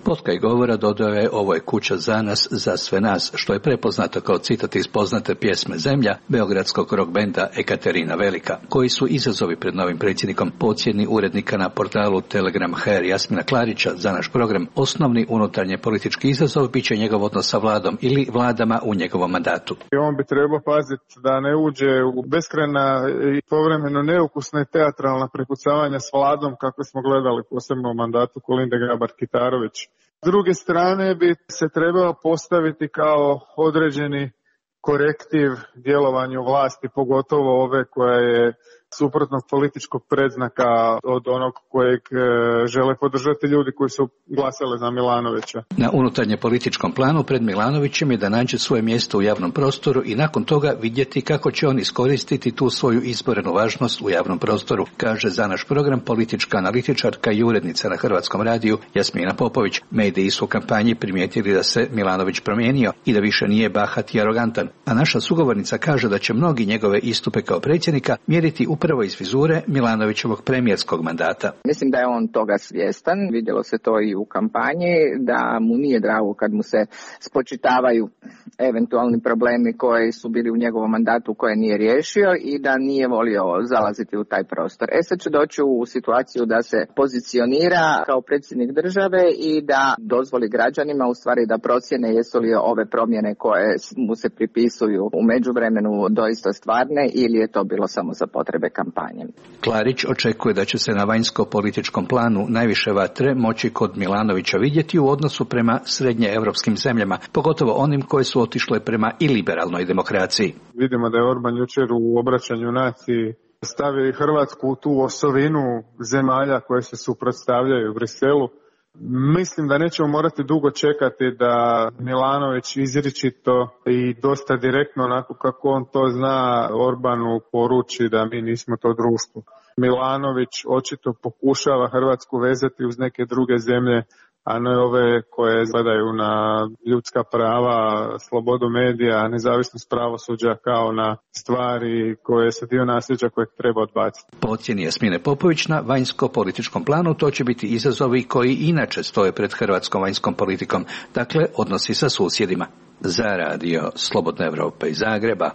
Potkaj govora dodao je: ovo je kuća za nas, za sve nas, što je prepoznato kao citat iz poznate pjesme Zemlja beogradskog rock benda Ekaterina Velika. Koji su izazovi pred novim predsjednikom? Po ocjeni urednika na portalu Telegram HR Jasmina Klarića za naš program, osnovni unutarnje politički izazov bit će njegov odnos sa vladom ili vladama u njegovom mandatu. On bi trebao paziti da ne uđe u beskrajna i povremeno neukusna i teatralna prepucavanja s vladom kakve smo gledali posebno u mandatu Kolinde Grabar-Kitarović. S druge strane bi se trebao postaviti kao određeni korektiv djelovanju vlasti, pogotovo ove koja je suprotnog političkog predznaka od onog kojeg žele podržati ljudi koji su glasali za Milanovića. Na unutarnje političkom planu pred Milanovićem je da nađe svoje mjesto u javnom prostoru i nakon toga vidjeti kako će on iskoristiti tu svoju izborenu važnost u javnom prostoru, kaže za naš program politička analitičarka i urednica na Hrvatskom radiju Jasmina Popović. Mediji su u kampanji primijetili da se Milanović promijenio i da više nije bahat i arogantan, a naša sugovornica kaže da će mnogi njegove istupe kao predsjednika mjeriti upravo iz vizure Milanovićevog premijerskog mandata. Mislim da je on toga svjestan, vidjelo se to i u kampanji, da mu nije drago kad mu se spočitavaju eventualni problemi koji su bili u njegovom mandatu koje nije riješio i da nije volio zalaziti u taj prostor. Sad će doći u situaciju da se pozicionira kao predsjednik države i da dozvoli građanima u stvari da procjene jesu li ove promjene koje mu se pripisuju u međuvremenu doista stvarne ili je to bilo samo za potrebe kampanje. Klarić očekuje da će se na vanjsko-političkom planu najviše vatre moći kod Milanovića vidjeti u odnosu prema srednjeevropskim zemljama, pogotovo onim koje su otišle prema iliberalnoj demokraciji. Vidimo da je Orban jučer u obraćanju naciji stavio i Hrvatsku u tu osovinu zemalja koje se suprotstavljaju u Briselu. Mislim da nećemo morati dugo čekati da Milanović izričito i dosta direktno, onako kako on to zna, Orbanu poruči da mi nismo to društvo. Milanović očito pokušava Hrvatsku vezati uz neke druge zemlje, a ne ove koje gledaju na ljudska prava, slobodu medija, nezavisnost pravosuđa kao na stvari koje su dio nasljeđa kojeg treba odbaciti. Po ocjeni Jasmine Popović, na vanjsko-političkom planu to će biti izazovi koji inače stoje pred hrvatskom vanjskom politikom, dakle odnosi sa susjedima. Za radio Slobodna Evropa iz Zagreba,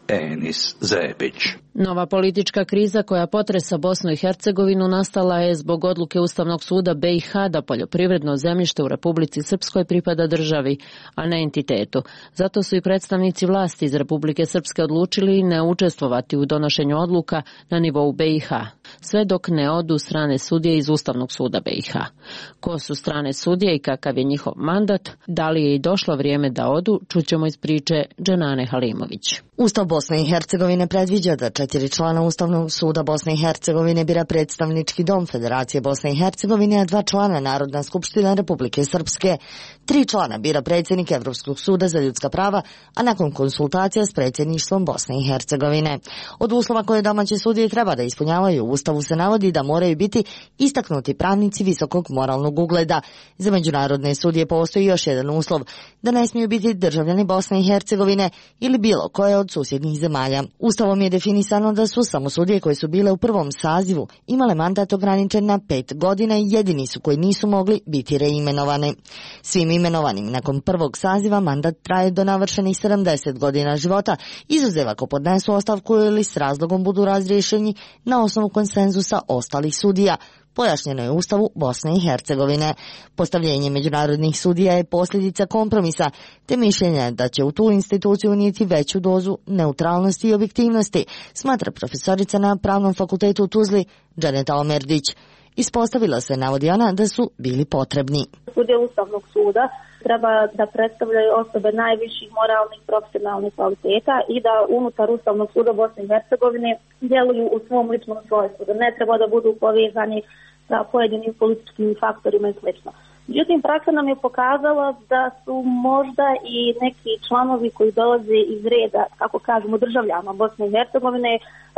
Enis Zebić. Nova politička kriza koja potresa Bosnu i Hercegovinu nastala je zbog odluke Ustavnog suda BiH da poljoprivredno zemljište u Republici Srpskoj pripada državi, a ne entitetu. Zato su i predstavnici vlasti iz Republike Srpske odlučili ne učestvovati u donošenju odluka na nivou BiH, sve dok ne odu strane sudije iz Ustavnog suda BiH. Ko su strane sudije i kakav je njihov mandat, da li je i došlo vrijeme da odu, čućemo iz priče Dženane Halimović. Ustav Bosne i Hercegovine predviđa da 4 člana Ustavnog suda Bosne i Hercegovine bira predstavnički dom Federacije Bosne i Hercegovine, a 2 člana Narodna skupština Republike Srpske. 3 člana bira predsjednik Evropskog suda za ljudska prava, a nakon konsultacija s predsjedništvom Bosne i Hercegovine. Od uslova koje domaće sudije treba da ispunjavaju u Ustavu se navodi da moraju biti istaknuti pravnici visokog moralnog ugleda. Za međunarodne sudije postoji još jedan uslov, da ne smiju biti državljani Bosne i Hercegovine ili bilo koje od susjednih zemalja. Ustavom je definisano da su samo sudije koje su bile u prvom sazivu imale mandat ograničen na 5 godina i jedini su koji nisu mogli biti reimenovani. Svim imenovanim nakon prvog saziva mandat traje do navršenih 70 godina života, izuzev ako podnesu ostavku ili s razlogom budu razriješeni na osnovu konsenzusa ostalih sudija. Pojašnjeno je u Ustavu Bosne i Hercegovine. Postavljenje međunarodnih sudija je posljedica kompromisa, te mišljenja da će u tu instituciju unijeti veću dozu neutralnosti i objektivnosti, smatra profesorica na Pravnom fakultetu u Tuzli Dženeta Omerdić. Ispostavila se, navodi ona, da su bili potrebni. Sudije Ustavnog suda treba da predstavljaju osobe najviših moralnih profesionalnih kvaliteta i da unutar Ustavnog suda Bosne i Hercegovine djeluju u svom ličnom svojstvu, da ne treba da budu povezani sa pojedinim političkim faktorima i sl. Međutim, praksa nam je pokazala da su možda i neki članovi koji dolaze iz reda, kako kažemo, državljana Bosne i Hercegovine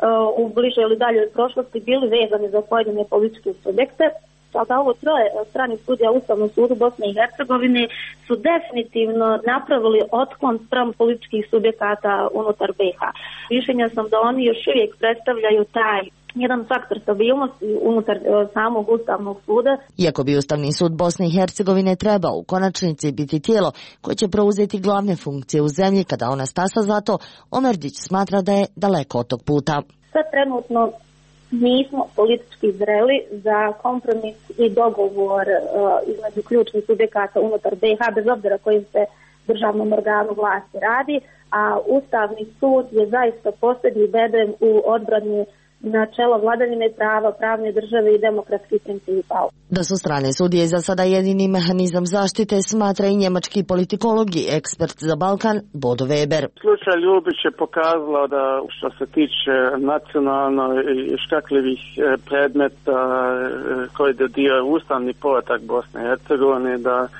u bližoj ili daljoj prošlosti bili vezani za pojedine političke subjekte. Da ovo 3 strani sudija Ustavnog sudu Bosne i Hercegovine su definitivno napravili otklon spram političkih subjekata unutar BiH. Mišljenja sam da oni još uvijek predstavljaju taj jedan faktor stabilnosti unutar samog Ustavnog suda. Iako bi Ustavni sud Bosne i Hercegovine trebao u konačnici biti tijelo koje će preuzeti glavne funkcije u zemlji kada ona stasa za to, Omerdić smatra da je daleko od tog puta. Sad trenutno nismo politički zreli za kompromis i dogovor između ključnih subjekata unutar BiH, bez obzira kojim se državnom organu vlasti radi, a Ustavni sud je zaista posljednji bedem u odbrani načela vladavine prava, pravne države i demokratskih principa. Da su strane sudije za sada jedini mehanizam zaštite, smatra i njemački politikolog i ekspert za Balkan Bodo Weber. Slučaj Ljubić je pokazala da što se tiče nacionalno i škakljivih predmeta koji dodiraju ustavni poredak Bosne i Hercegovine,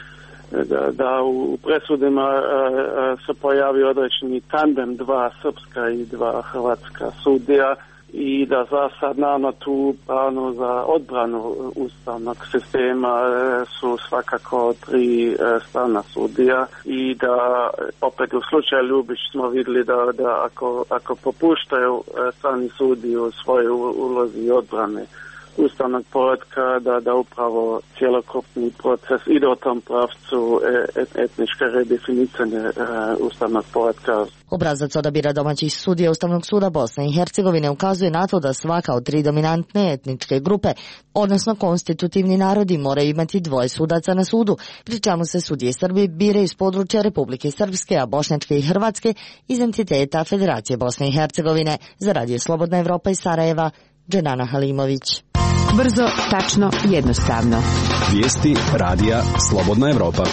da u presudima se pojavi određeni tandem, dva srpska i dva hrvatska sudija, i da za sad naravno tu pravno za odbranu ustavnog sistema su svakako 3 strana sudija, i da opet u slučaju Ljubić smo vidjeli da ako popuštaju strani sudiji u svojoj ulozi odbrane ustavnog poretka, da upravo cjelokupni proces ide u tom pravcu etničke redefinicanje ustavnog poretka. Obrazac odabira domaćih sudija Ustavnog suda Bosne i Hercegovine ukazuje na to da svaka od 3 dominantne etničke grupe, odnosno konstitutivni narodi, moraju imati 2 sudaca na sudu, pri čemu se sudije Srbi biraju iz područja Republike Srpske, a bošnjačke i hrvatske iz entiteta Federacije Bosne i Hercegovine. Za Radio Slobodna Evropa iz Sarajeva, Dženana Halimović. Brzo, tačno, jednostavno. Vijesti radija Slobodna Evropa.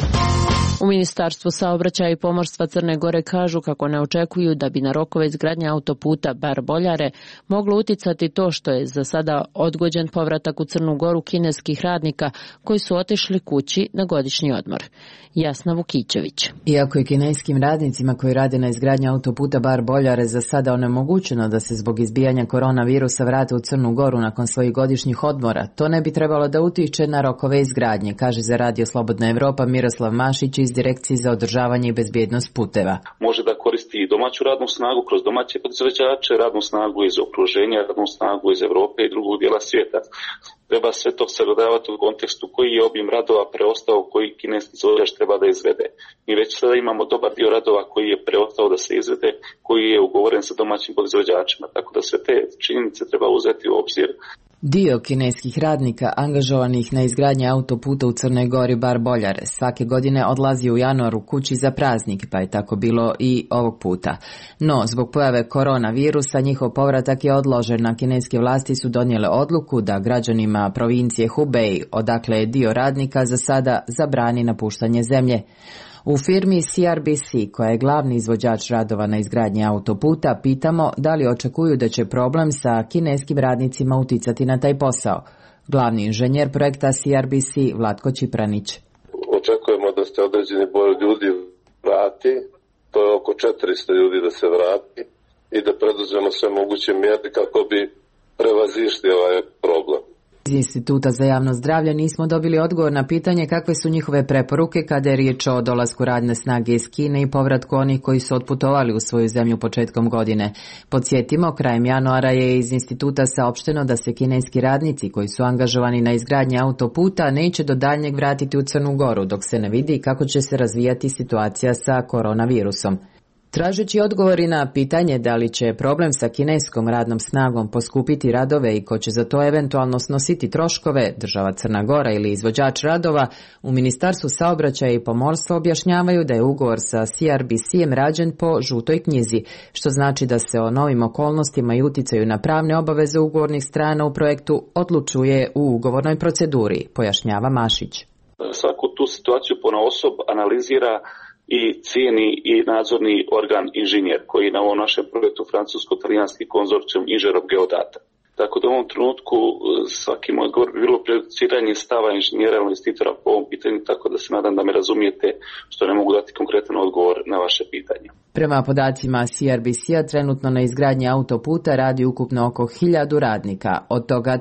U Ministarstvu saobraćaja i pomorstva Crne Gore kažu kako ne očekuju da bi na rokove izgradnje autoputa Bar-Boljare moglo uticati to što je za sada odgođen povratak u Crnu Goru kineskih radnika koji su otišli kući na godišnji odmor. Jasna Vukićević. Iako je kineskim radnicima koji rade na izgradnji autoputa Bar-Boljare za sada onemogućeno da se zbog izbijanja koronavirusa vrate u Crnu Goru nakon svojih godišnjih odmora, to ne bi trebalo da utiče na rokove izgradnje, kaže za Radio Slobodna Evropa Miroslav Mašić iz Direkcije za održavanje i bezbjednost puteva. Može da koristi i domaću radnu snagu kroz domaće proizvođače, radnu snagu iz okruženja, radnu snagu iz Evrope i drugog dijela svijeta. Treba sve to sagledavati u kontekstu koji je obim radova preostao koji kineski izvođač treba da izvede. Mi već sada imamo dobar dio radova koji je preostao da se izvede, koji je ugovoren sa domaćim proizvođačima, tako da sve te činjenice treba uzeti u obzir. Dio kineskih radnika angažovanih na izgradnji autoputa u Crnoj Gori Bar-Boljare svake godine odlazi u januaru kući za praznik, pa je tako bilo i ovog puta. No, zbog pojave koronavirusa njihov povratak je odložen, a kineske vlasti su donijele odluku da građanima provincije Hubei, odakle je dio radnika, za sada zabrani napuštanje zemlje. U firmi CRBC, koja je glavni izvođač radova na izgradnji autoputa, pitamo da li očekuju da će problem sa kineskim radnicima uticati na taj posao. Glavni inženjer projekta CRBC Vlatko Čipranić. Očekujemo da se određeni broj ljudi vrati, to je oko 400 ljudi da se vrati i da preduzmemo sve moguće mjere kako bi prevazišli ovaj problem. Iz Instituta za javno zdravlje nismo dobili odgovor na pitanje kakve su njihove preporuke kada je riječ o dolasku radne snage iz Kine i povratku onih koji su otputovali u svoju zemlju početkom godine. Podsjetimo, krajem januara je iz instituta saopšteno da se kineski radnici koji su angažovani na izgradnji autoputa neće do daljnjeg vratiti u Crnu Goru, dok se ne vidi kako će se razvijati situacija sa koronavirusom. Tražeći odgovori na pitanje da li će problem sa kineskom radnom snagom poskupiti radove i ko će za to eventualno snositi troškove, država Crna Gora ili izvođač radova, u Ministarstvu saobraćaja i pomorstva objašnjavaju da je ugovor sa CRBC-em rađen po žutoj knjizi, što znači da se o novim okolnostima i uticaju na pravne obaveze ugovornih strana u projektu odlučuje u ugovornoj proceduri, pojašnjava Mašić. Svaku tu situaciju ponaosob analizira i cijeni i nadzorni organ inženjer koji na ovom našem projektu francusko-talijanski konzorcijum inženjerov geodata. Tako da u ovom trenutku svaki moj odgovor bi bilo prejudiciranje stava inženjera ili investitora po ovom pitanju, tako da se nadam da me razumijete što ne mogu dati konkretan odgovor na vaše pitanje. Prema podacima CRBC-a trenutno na izgradnji autoputa radi ukupno oko 1000 radnika, od toga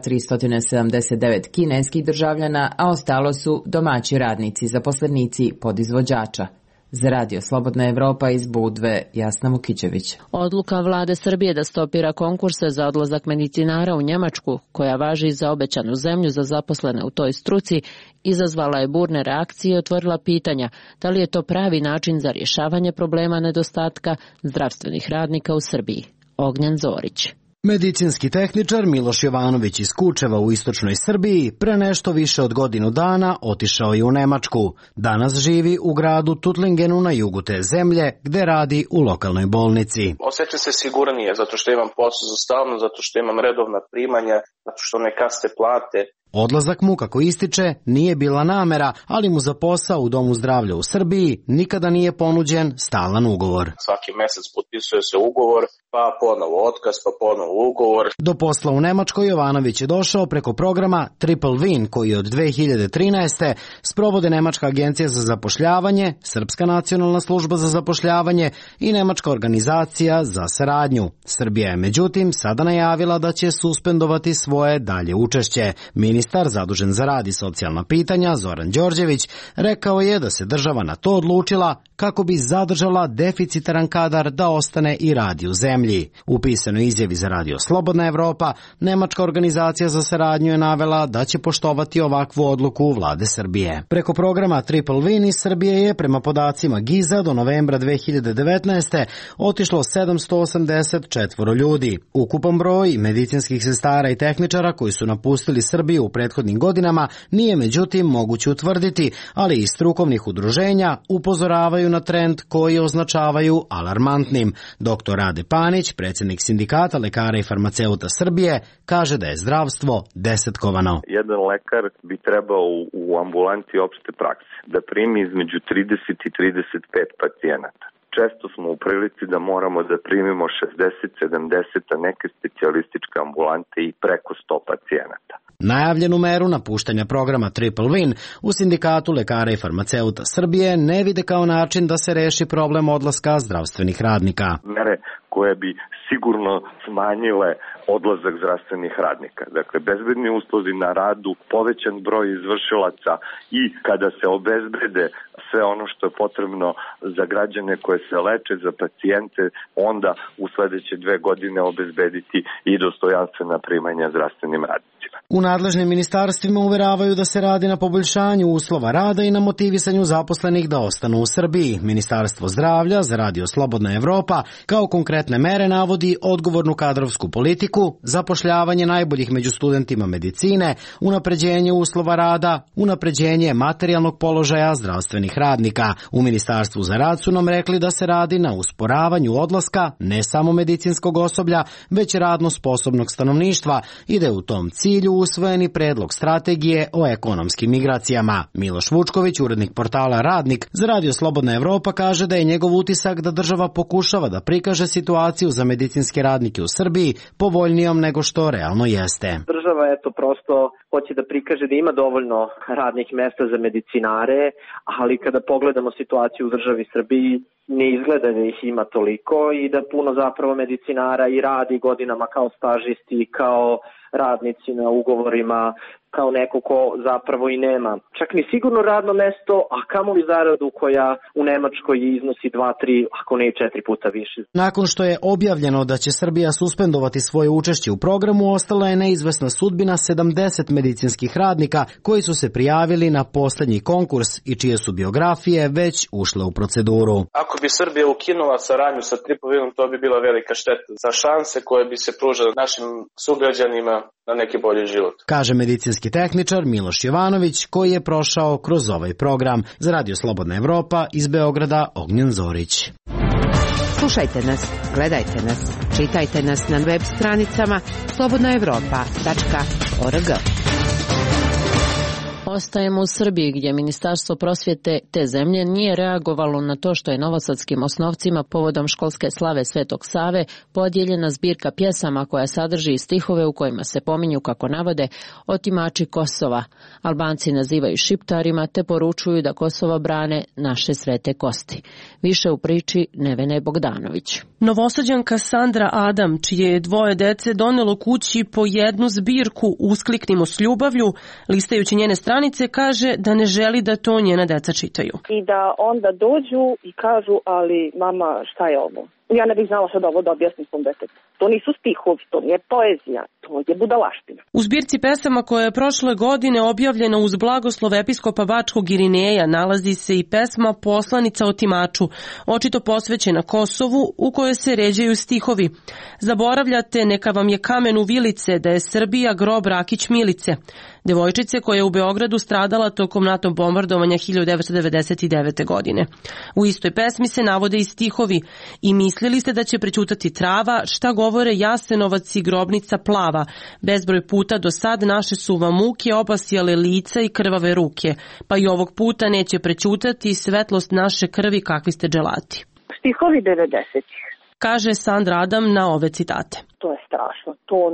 379 kineskih državljana, a ostalo su domaći radnici, zaposlenici podizvođača. Za radio Slobodna Evropa iz Budve, Jasna Vukićević. Odluka vlade Srbije da stopira konkurse za odlazak medicinara u Njemačku, koja važi za obećanu zemlju za zaposlene u toj struci, izazvala je burne reakcije i otvorila pitanja da li je to pravi način za rješavanje problema nedostatka zdravstvenih radnika u Srbiji. Ognjan Zorić. Medicinski tehničar Miloš Jovanović iz Kučeva u istočnoj Srbiji pre nešto više od godinu dana otišao je u Nemačku. Danas živi u gradu Tuttlingenu na jugu te zemlje, gde radi u lokalnoj bolnici. Osjećam se sigurnije zato što imam posao za stalno, zato što imam redovna primanja, zato što ne kasne plate. Odlazak mu, kako ističe, nije bila namera, ali mu za posao u Domu zdravlja u Srbiji nikada nije ponuđen stalan ugovor. Svaki mesec potpisuje se ugovor, pa ponovo otkaz, pa ponovo ugovor. Do posla u Nemačkoj Jovanović je došao preko programa Triple Win, koji od 2013. sprovode Nemačka agencija za zapošljavanje, Srpska nacionalna služba za zapošljavanje i Nemačka organizacija za saradnju. Srbija je međutim sada najavila da će suspendovati svoje dalje učešće. Ministar zadužen za rad i socijalna pitanja Zoran Đorđević rekao je da se država na to odlučila kako bi zadržala deficitaran kadar da ostane i radi u zemlji. U pisanoj izjavi za radio Slobodna Evropa, Nemačka organizacija za saradnju je navela da će poštovati ovakvu odluku vlade Srbije. Preko programa Triple Win iz Srbije je, prema podacima GIZ-a, do novembra 2019. otišlo 784 ljudi. Ukupan broj medicinskih sestara i tehničara koji su napustili Srbiju u prethodnim godinama nije međutim moguće utvrditi, ali i strukovnih udruženja upozoravaju na trend koji označavaju alarmantnim. Dr. Rade Panić, predsjednik Sindikata lekara i farmaceuta Srbije, kaže da je zdravstvo desetkovano. Jedan lekar bi trebao u ambulanti opšte prakse da primi između 30 i 35 pacijenata. Često smo u prilici da moramo da primimo 60, 70, a neke specijalističke ambulante i preko 100 pacijenata. Najavljenu meru napuštanja programa Triple Win u Sindikatu lekara i farmaceuta Srbije ne vide kao način da se reši problem odlaska zdravstvenih radnika. Mere koje bi sigurno smanjile odlazak zdravstvenih radnika. Dakle, bezbedni uslovi na radu, povećan broj izvršilaca i kada se obezbede sve ono što je potrebno za građane koje se leče, za pacijente, onda u sledeće 2 godine obezbediti i dostojanstvena primanja zdravstvenim radnicima. U nadležnim ministarstvima uveravaju da se radi na poboljšanju uslova rada i na motivisanju zaposlenih da ostanu u Srbiji. Ministarstvo zdravlja za radio Slobodna Evropa kao konkretne mere navodi odgovornu kadrovsku politiku, zapošljavanje najboljih među studentima medicine, unapređenje uslova rada, unapređenje materijalnog položaja zdravstvenih radnika. U Ministarstvu za rad su nam rekli da se radi na usporavanju odlaska ne samo medicinskog osoblja, već radno sposobnog stanovništva i da je u tom cilju usvojeni predlog strategije o ekonomskim migracijama. Miloš Vučković, urednik portala Radnik za radio Slobodna Evropa, kaže da je njegov utisak da država pokušava da prikaže situaciju za medicinske radnike u Srbiji povoljnijom nego što realno jeste. Država prosto hoće da prikaže da ima dovoljno radnih mesta za medicinare, ali kada pogledamo situaciju u državi Srbiji, ne izgleda da ih ima toliko i da puno zapravo medicinara i radi godinama kao stažisti, kao radnici na ugovorima, kao neko ko zapravo i nema čak ni sigurno radno mesto, a kamoli zaradu koja u Nemačkoj iznosi 2, 3, ako ne i 4 puta više. Nakon što je objavljeno da će Srbija suspendovati svoje učešće u programu, ostala je neizvesna sudbina 70 medicinskih radnika koji su se prijavili na posljednji konkurs i čije su biografije već ušle u proceduru. Ako bi Srbija ukinula saradnju sa Triple Winom, to bi bila velika šteta za šanse koje bi se pružale našim sugrađanima na neki bolji život. Kaže medicinski tehničar Miloš Jovanović, koji je prošao kroz ovaj program. Za radio Slobodna Evropa iz Beograda, Ognjen Zorić. Slušajte nas, gledajte nas, čitajte nas na web stranicama slobodnaevropa.org. Ostajemo u Srbiji, gdje Ministarstvo prosvjete te zemlje nije reagovalo na to što je novosadskim osnovcima povodom školske slave Svetog Save podijeljena zbirka pjesama koja sadrži stihove u kojima se pominju, kako navode, otimači Kosova. Albanci nazivaju šiptarima te poručuju da Kosovo brane naše svete kosti. Više u priči Nevene Bogdanović. Novosađanka Sandra Adam, čije je 2 dece donelo kući po jednu zbirku Uskliknimo s ljubavlju, listajući njene stranice stranice, kaže da ne želi da to njena deca čitaju. I da onda dođu i kažu, ali mama, šta je ovo? Ja ne bih znala sad ovo da objasnim svom detetu. To nisu stihovi, to nije poezija, to je budalaština. U zbirci pesama koja je prošle godine objavljena uz blagoslov episkopa Bačkog Irineja nalazi se i pesma Poslanica otimaču, očito posvećena Kosovu, u kojoj se ređaju stihovi. Zaboravljate, neka vam je kamen u vilice, da je Srbija grob Rakić Milice. Devojčice koja je u Beogradu stradala tokom NATO bombardovanja 1999. godine. U istoj pesmi se navode i stihovi i mislili ste da će prećutati trava, šta govore Jasenovac i grobnica plava. Bezbroj puta do sad naše su vam muke obasjale lica i krvave ruke, pa i ovog puta neće prećutati svetlost naše krvi kakvi ste dželati. Stihovi 90-ih. Kaže Sandra Adam na ove citate. To je strašno,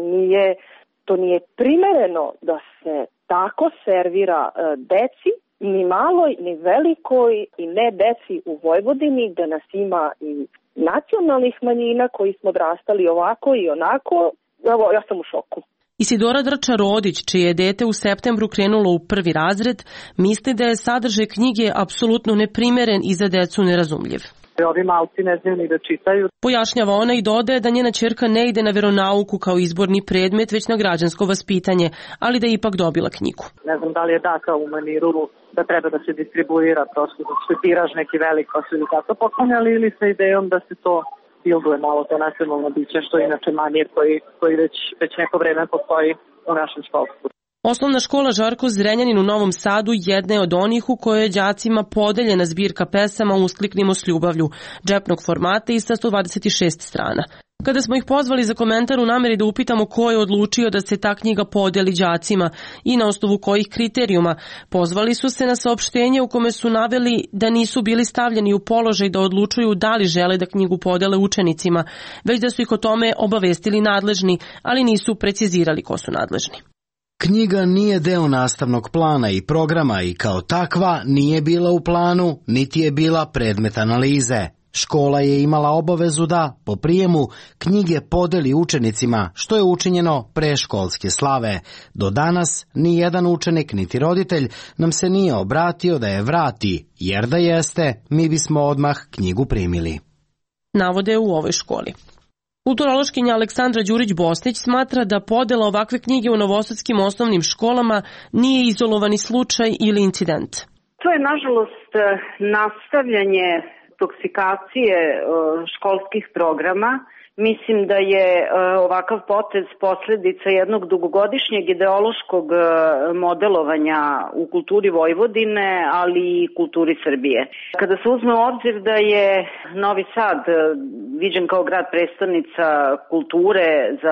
to nije primereno da se tako servira deci, ni maloj, ni velikoj i ne deci u Vojvodini, da nas ima i nacionalnih manjina koji smo odrastali ovako i onako. Evo, ja sam u šoku. Isidora Drča-Rodić, čije je dete u septembru krenulo u 1. razred, misli da je sadržaj knjige apsolutno neprimeren i za decu nerazumljiv. Ovi malci ne znaju ni da čitaju. Pojašnjava ona i dodaje da njena ćerka ne ide na veronauku kao izborni predmet, već na građansko vaspitanje, ali da je ipak dobila knjigu. Ne znam da li je data u maniru da treba da se distribuira, prosto da se tiraž neki velik, pa su ili tako poklanjali, ili sa idejom da se to bilduje malo to nacionalno biće, što je inače manir koji već neko vreme postoji u našem školstvu. Osnovna škola Žarko Zrenjanin u Novom Sadu jedna je od onih u kojoj je đacima podeljena zbirka pesama Uskliknimo s ljubavlju, džepnog formata i sa 126 strana. Kada smo ih pozvali za komentar u nameri da upitamo ko je odlučio da se ta knjiga podeli đacima i na osnovu kojih kriterijuma, pozvali su se na saopštenje u kome su naveli da nisu bili stavljeni u položaj da odlučuju da li žele da knjigu podele učenicima, već da su ih o tome obavestili nadležni, ali nisu precizirali ko su nadležni. Knjiga nije deo nastavnog plana i programa i kao takva nije bila u planu, niti je bila predmet analize. Škola je imala obavezu da, po prijemu, knjige podeli učenicima, što je učinjeno pre školske slave. Do danas ni jedan učenik niti roditelj nam se nije obratio da je vrati, jer da jeste, mi bismo odmah knjigu primili. Navode u ovoj školi. Kulturološkinja Aleksandra Đurić-Bosnić smatra da podela ovakve knjige u novosadskim osnovnim školama nije izolovani slučaj ili incident. To je, nažalost, nastavljanje toksikacije školskih programa. Mislim da je ovakav potez posledica jednog dugogodišnjeg ideološkog modelovanja u kulturi Vojvodine, ali i kulturi Srbije. Kada se uzme u obzir da je Novi Sad viđen kao grad prestolnica kulture za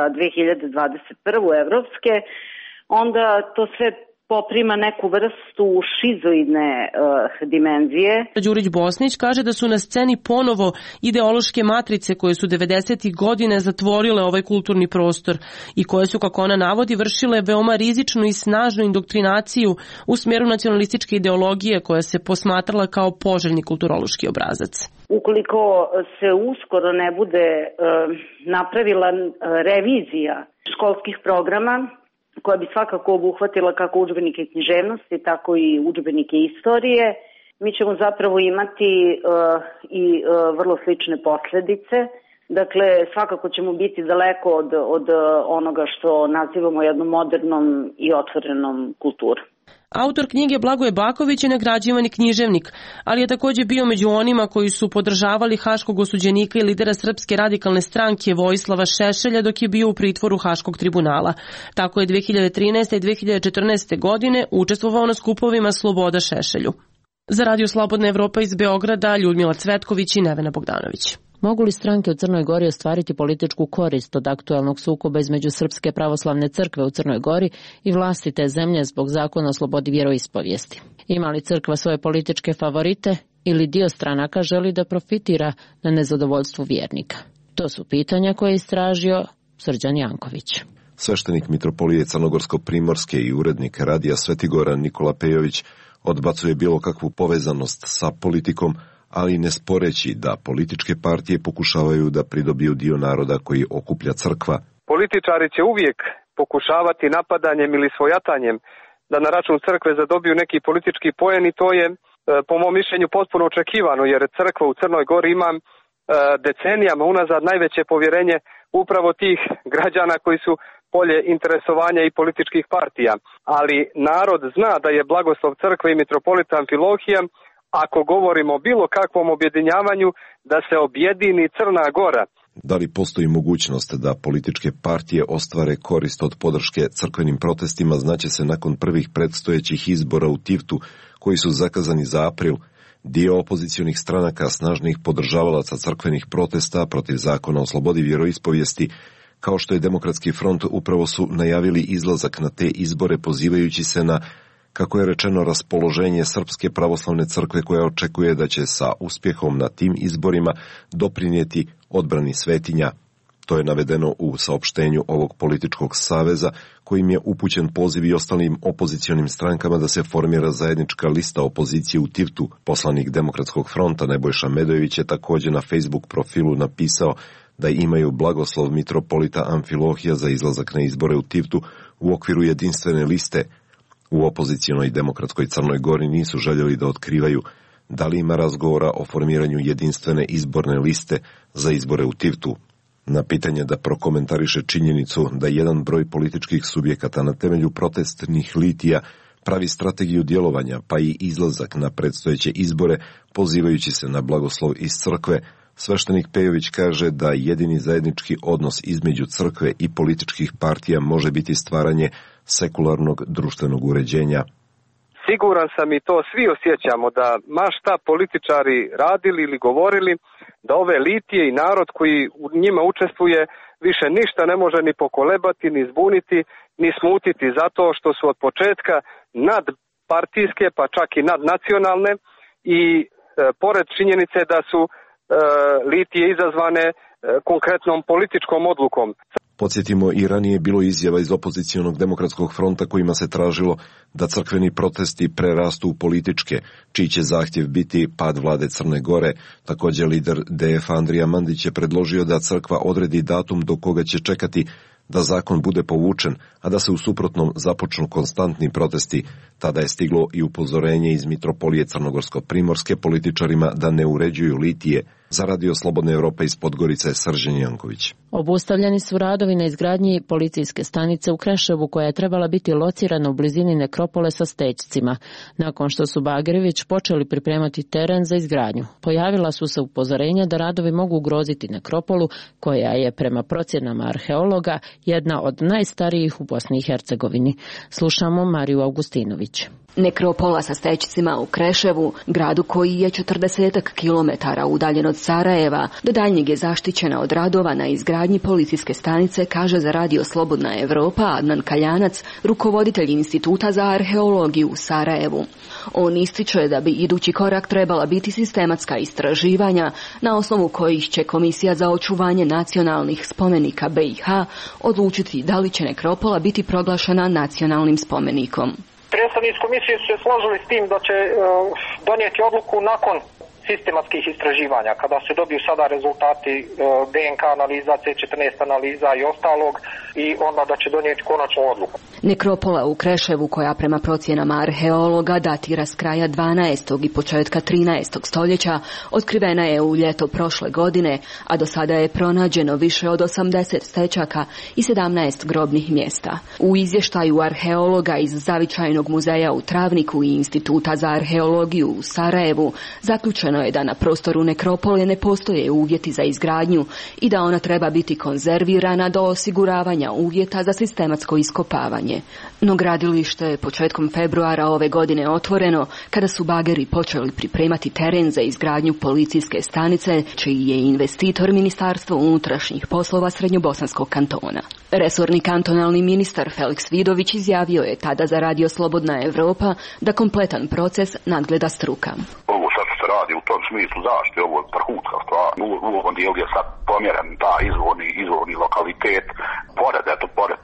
2021. evropske, onda to sve poprima neku vrstu šizoidne dimenzije. Đurić-Bosnić kaže da su na sceni ponovo ideološke matrice koje su 90. godine zatvorile ovaj kulturni prostor i koje su, kako ona navodi, vršile veoma rizičnu i snažnu indoktrinaciju u smjeru nacionalističke ideologije koja se posmatrala kao poželjni kulturološki obrazac. Ukoliko se uskoro ne bude napravila revizija školskih programa, koja bi svakako obuhvatila kako udžbenike književnosti, tako i udžbenike istorije, mi ćemo zapravo imati i vrlo slične posljedice. Dakle, svakako ćemo biti daleko od onoga što nazivamo jednom modernom i otvorenom kulturom. Autor knjige Blagoje Baković je nagrađivani književnik, ali je također bio među onima koji su podržavali haškog osuđenika i lidera Srpske radikalne stranke Vojislava Šešelja dok je bio u pritvoru Haškog tribunala. Tako je 2013. i 2014. godine učestvovao na skupovima Sloboda Šešelju. Za Radio Slobodna Evropa iz Beograda, Ljudmila Cvetković i Nevena Bogdanović. Mogu li stranke u Crnoj Gori ostvariti političku korist od aktuelnog sukoba između Srpske pravoslavne crkve u Crnoj Gori i vlasti te zemlje zbog zakona o slobodi vjeroispovijesti? Ima li crkva svoje političke favorite ili dio stranaka želi da profitira na nezadovoljstvu vjernika? To su pitanja koje je istražio Srđan Janković. Sveštenik mitropolije Crnogorsko-primorske i urednik Radija Svetigora Nikola Pejović odbacuje bilo kakvu povezanost sa politikom, ali ne sporeći da političke partije pokušavaju da pridobiju dio naroda koji okuplja crkva. Političari će uvijek pokušavati napadanjem ili svojatanjem da na račun crkve zadobiju neki politički poen i to je po mom mišljenju potpuno očekivano, jer crkva u Crnoj Gori ima decenijama unazad najveće povjerenje upravo tih građana koji su polje interesovanja i političkih partija. Ali narod zna da je blagoslov crkve i mitropolita Amfilohija, ako govorimo o bilo kakvom objedinjavanju, da se objedini Crna Gora. Da li postoji mogućnost da političke partije ostvare korist od podrške crkvenim protestima, znaće se nakon prvih predstojećih izbora u Tivtu, koji su zakazani za april. Dio opozicionih stranaka snažnih podržavalaca crkvenih protesta protiv zakona o slobodi vjeroispovijesti, kao što je Demokratski front, upravo su najavili izlazak na te izbore pozivajući se na, kako je rečeno, raspoloženje Srpske pravoslavne crkve koja očekuje da će sa uspjehom na tim izborima doprinijeti odbrani svetinja. To je navedeno u saopštenju ovog političkog saveza, kojim je upućen poziv i ostalim opozicionim strankama da se formira zajednička lista opozicije u Tivtu. Poslanik Demokratskog fronta Nebojša Medojević je također na Facebook profilu napisao da imaju blagoslov mitropolita Amfilohija za izlazak na izbore u Tivtu u okviru jedinstvene liste. U opozicionoj Demokratskoj Crnoj Gori nisu željeli da otkrivaju da li ima razgovora o formiranju jedinstvene izborne liste za izbore u Tivtu. Na pitanje da prokomentariše činjenicu da jedan broj političkih subjekata na temelju protestnih litija pravi strategiju djelovanja pa i izlazak na predstojeće izbore pozivajući se na blagoslov iz crkve, sveštenik Pejović kaže da jedini zajednički odnos između crkve i političkih partija može biti stvaranje sekularnog društvenog uređenja. Siguran sam i to svi osjećamo da ma šta političari radili ili govorili, da ove litije i narod koji u njima učestvuje više ništa ne može ni pokolebati, ni zbuniti, ni smutiti zato što su od početka nadpartijske pa čak i nadnacionalne i pored činjenice da su litije izazvane konkretnom političkom odlukom. Podsjetimo, i ranije bilo izjava iz opozicionog Demokratskog fronta kojima se tražilo da crkveni protesti prerastu u političke, čiji će zahtjev biti pad vlade Crne Gore. Također lider DF Andrija Mandić je predložio da crkva odredi datum do koga će čekati da zakon bude povučen, a da se u suprotnom započnu konstantni protesti. Tada je stiglo i upozorenje iz mitropolije Crnogorsko-primorske političarima da ne uređuju litije. Za Radio Slobodne Evrope iz Podgorice Srđan Janković. Obustavljeni su radovi na izgradnji policijske stanice u Kreševu koja je trebala biti locirana u blizini nekropole sa stećcima. Nakon što su bageri već počeli pripremati teren za izgradnju, pojavila su se upozorenja da radovi mogu ugroziti nekropolu koja je prema procjenama arheologa jedna od najstarijih u Bosni i Hercegovini. Slušamo Mariju Augustinović. Nekropola sa stećcima u Kreševu, gradu koji je 40 kilometara udaljen od Sarajeva, do daljnjeg je zaštićena od radova na izgradnji policijske stanice, kaže za Radio Slobodna Evropa Adnan Kaljanac, rukovoditelj Instituta za arheologiju u Sarajevu. On ističe da bi idući korak trebala biti sistematska istraživanja na osnovu kojih će Komisija za očuvanje nacionalnih spomenika BiH odlučiti da li će nekropola biti proglašena nacionalnim spomenikom. Predstavnici komisije su se složili s tim da će donijeti odluku nakon sistematskih istraživanja, kada se dobiju sada rezultati DNK analiza, C14 analiza i ostalog, i onda da će donijeti konačnu odluku. Nekropola u Kreševu, koja prema procjenama arheologa datira s kraja 12. i početka 13. stoljeća, otkrivena je u ljeto prošle godine, a do sada je pronađeno više od 80 stečaka i 17 grobnih mjesta. U izvještaju arheologa iz Zavičajnog muzeja u Travniku i Instituta za arheologiju u Sarajevu zaključeno je da na prostoru nekropole ne postoje uvjeti za izgradnju i da ona treba biti konzervirana do osiguravanja uvjeta za sistematsko iskopavanje. No gradilište je početkom februara ove godine otvoreno kada su bageri počeli pripremati teren za izgradnju policijske stanice, čiji je investitor Ministarstvo unutrašnjih poslova Srednjobosanskog kantona. Resorni kantonalni ministar Feliks Vidović izjavio je tada za Radio Slobodna Evropa da kompletan proces nadgleda struka. Ovo sad se radi u tom smislu zaštite, ovo je vrhunska stvar. U ovom dijelu je sad pomjeren ta izvorni lokalitet, pored te parcele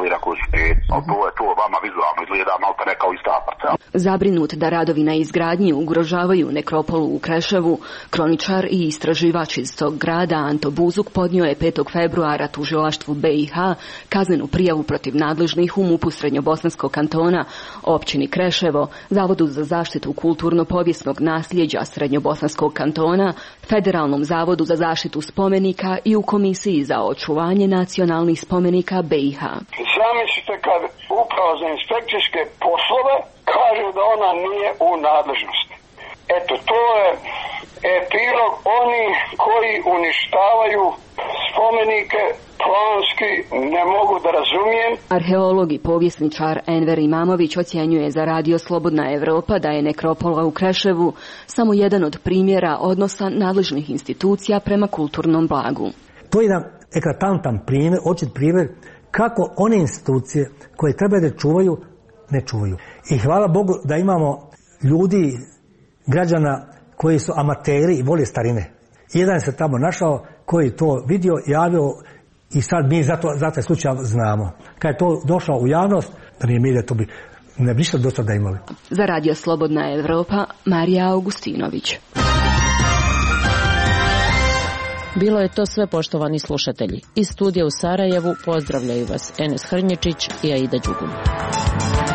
izolira kroz pet, ali to vama vizualno izgleda malo te neka ista parcela. Zabrinut da radovi na izgradnji ugrožavaju nekropolu u Kreševu, kroničar i istraživač iz tog grada Anto Buzuk podnio je 5. februara tužilaštvu BiH kaznenu prijavu protiv nadležnih u MUP-u Srednjobosanskog kantona, općini Kreševo, Zavodu za zaštitu kulturno-povijesnog nasljeđa Srednjobosanskog kantona, Federalnom zavodu za zaštitu spomenika i u Komisiji za očuvanje nacionalnih spomenika BiH. Zamislite kad Uprava za inspekcijske poslove kaže da ona nije u nadležnosti. Eto, to je epilog oni koji uništavaju spomenike, planski, ne mogu da razumijem. Arheolog i povjesničar Enver Imamović ocjenjuje za Radio Slobodna Evropa da je nekropola u Kreševu samo jedan od primjera odnosa nadležnih institucija prema kulturnom blagu. To je jedan eklatantan primjer, očit primjer kako one institucije koje treba da čuvaju, ne čuvaju. I hvala Bogu da imamo ljudi, građana koji su amateri i vole starine. Jedan se tamo našao koji to vidio, javio i sad mi za taj slučaj znamo. Kad je to došao u javnost, da nije mi da to bi ne bi do sada imali. Za Radio Slobodna Evropa, Marija Augustinović. Bilo je to sve, poštovani slušatelji. Iz studija u Sarajevu pozdravljaju vas Enes Hrnječić i Aida Đugum.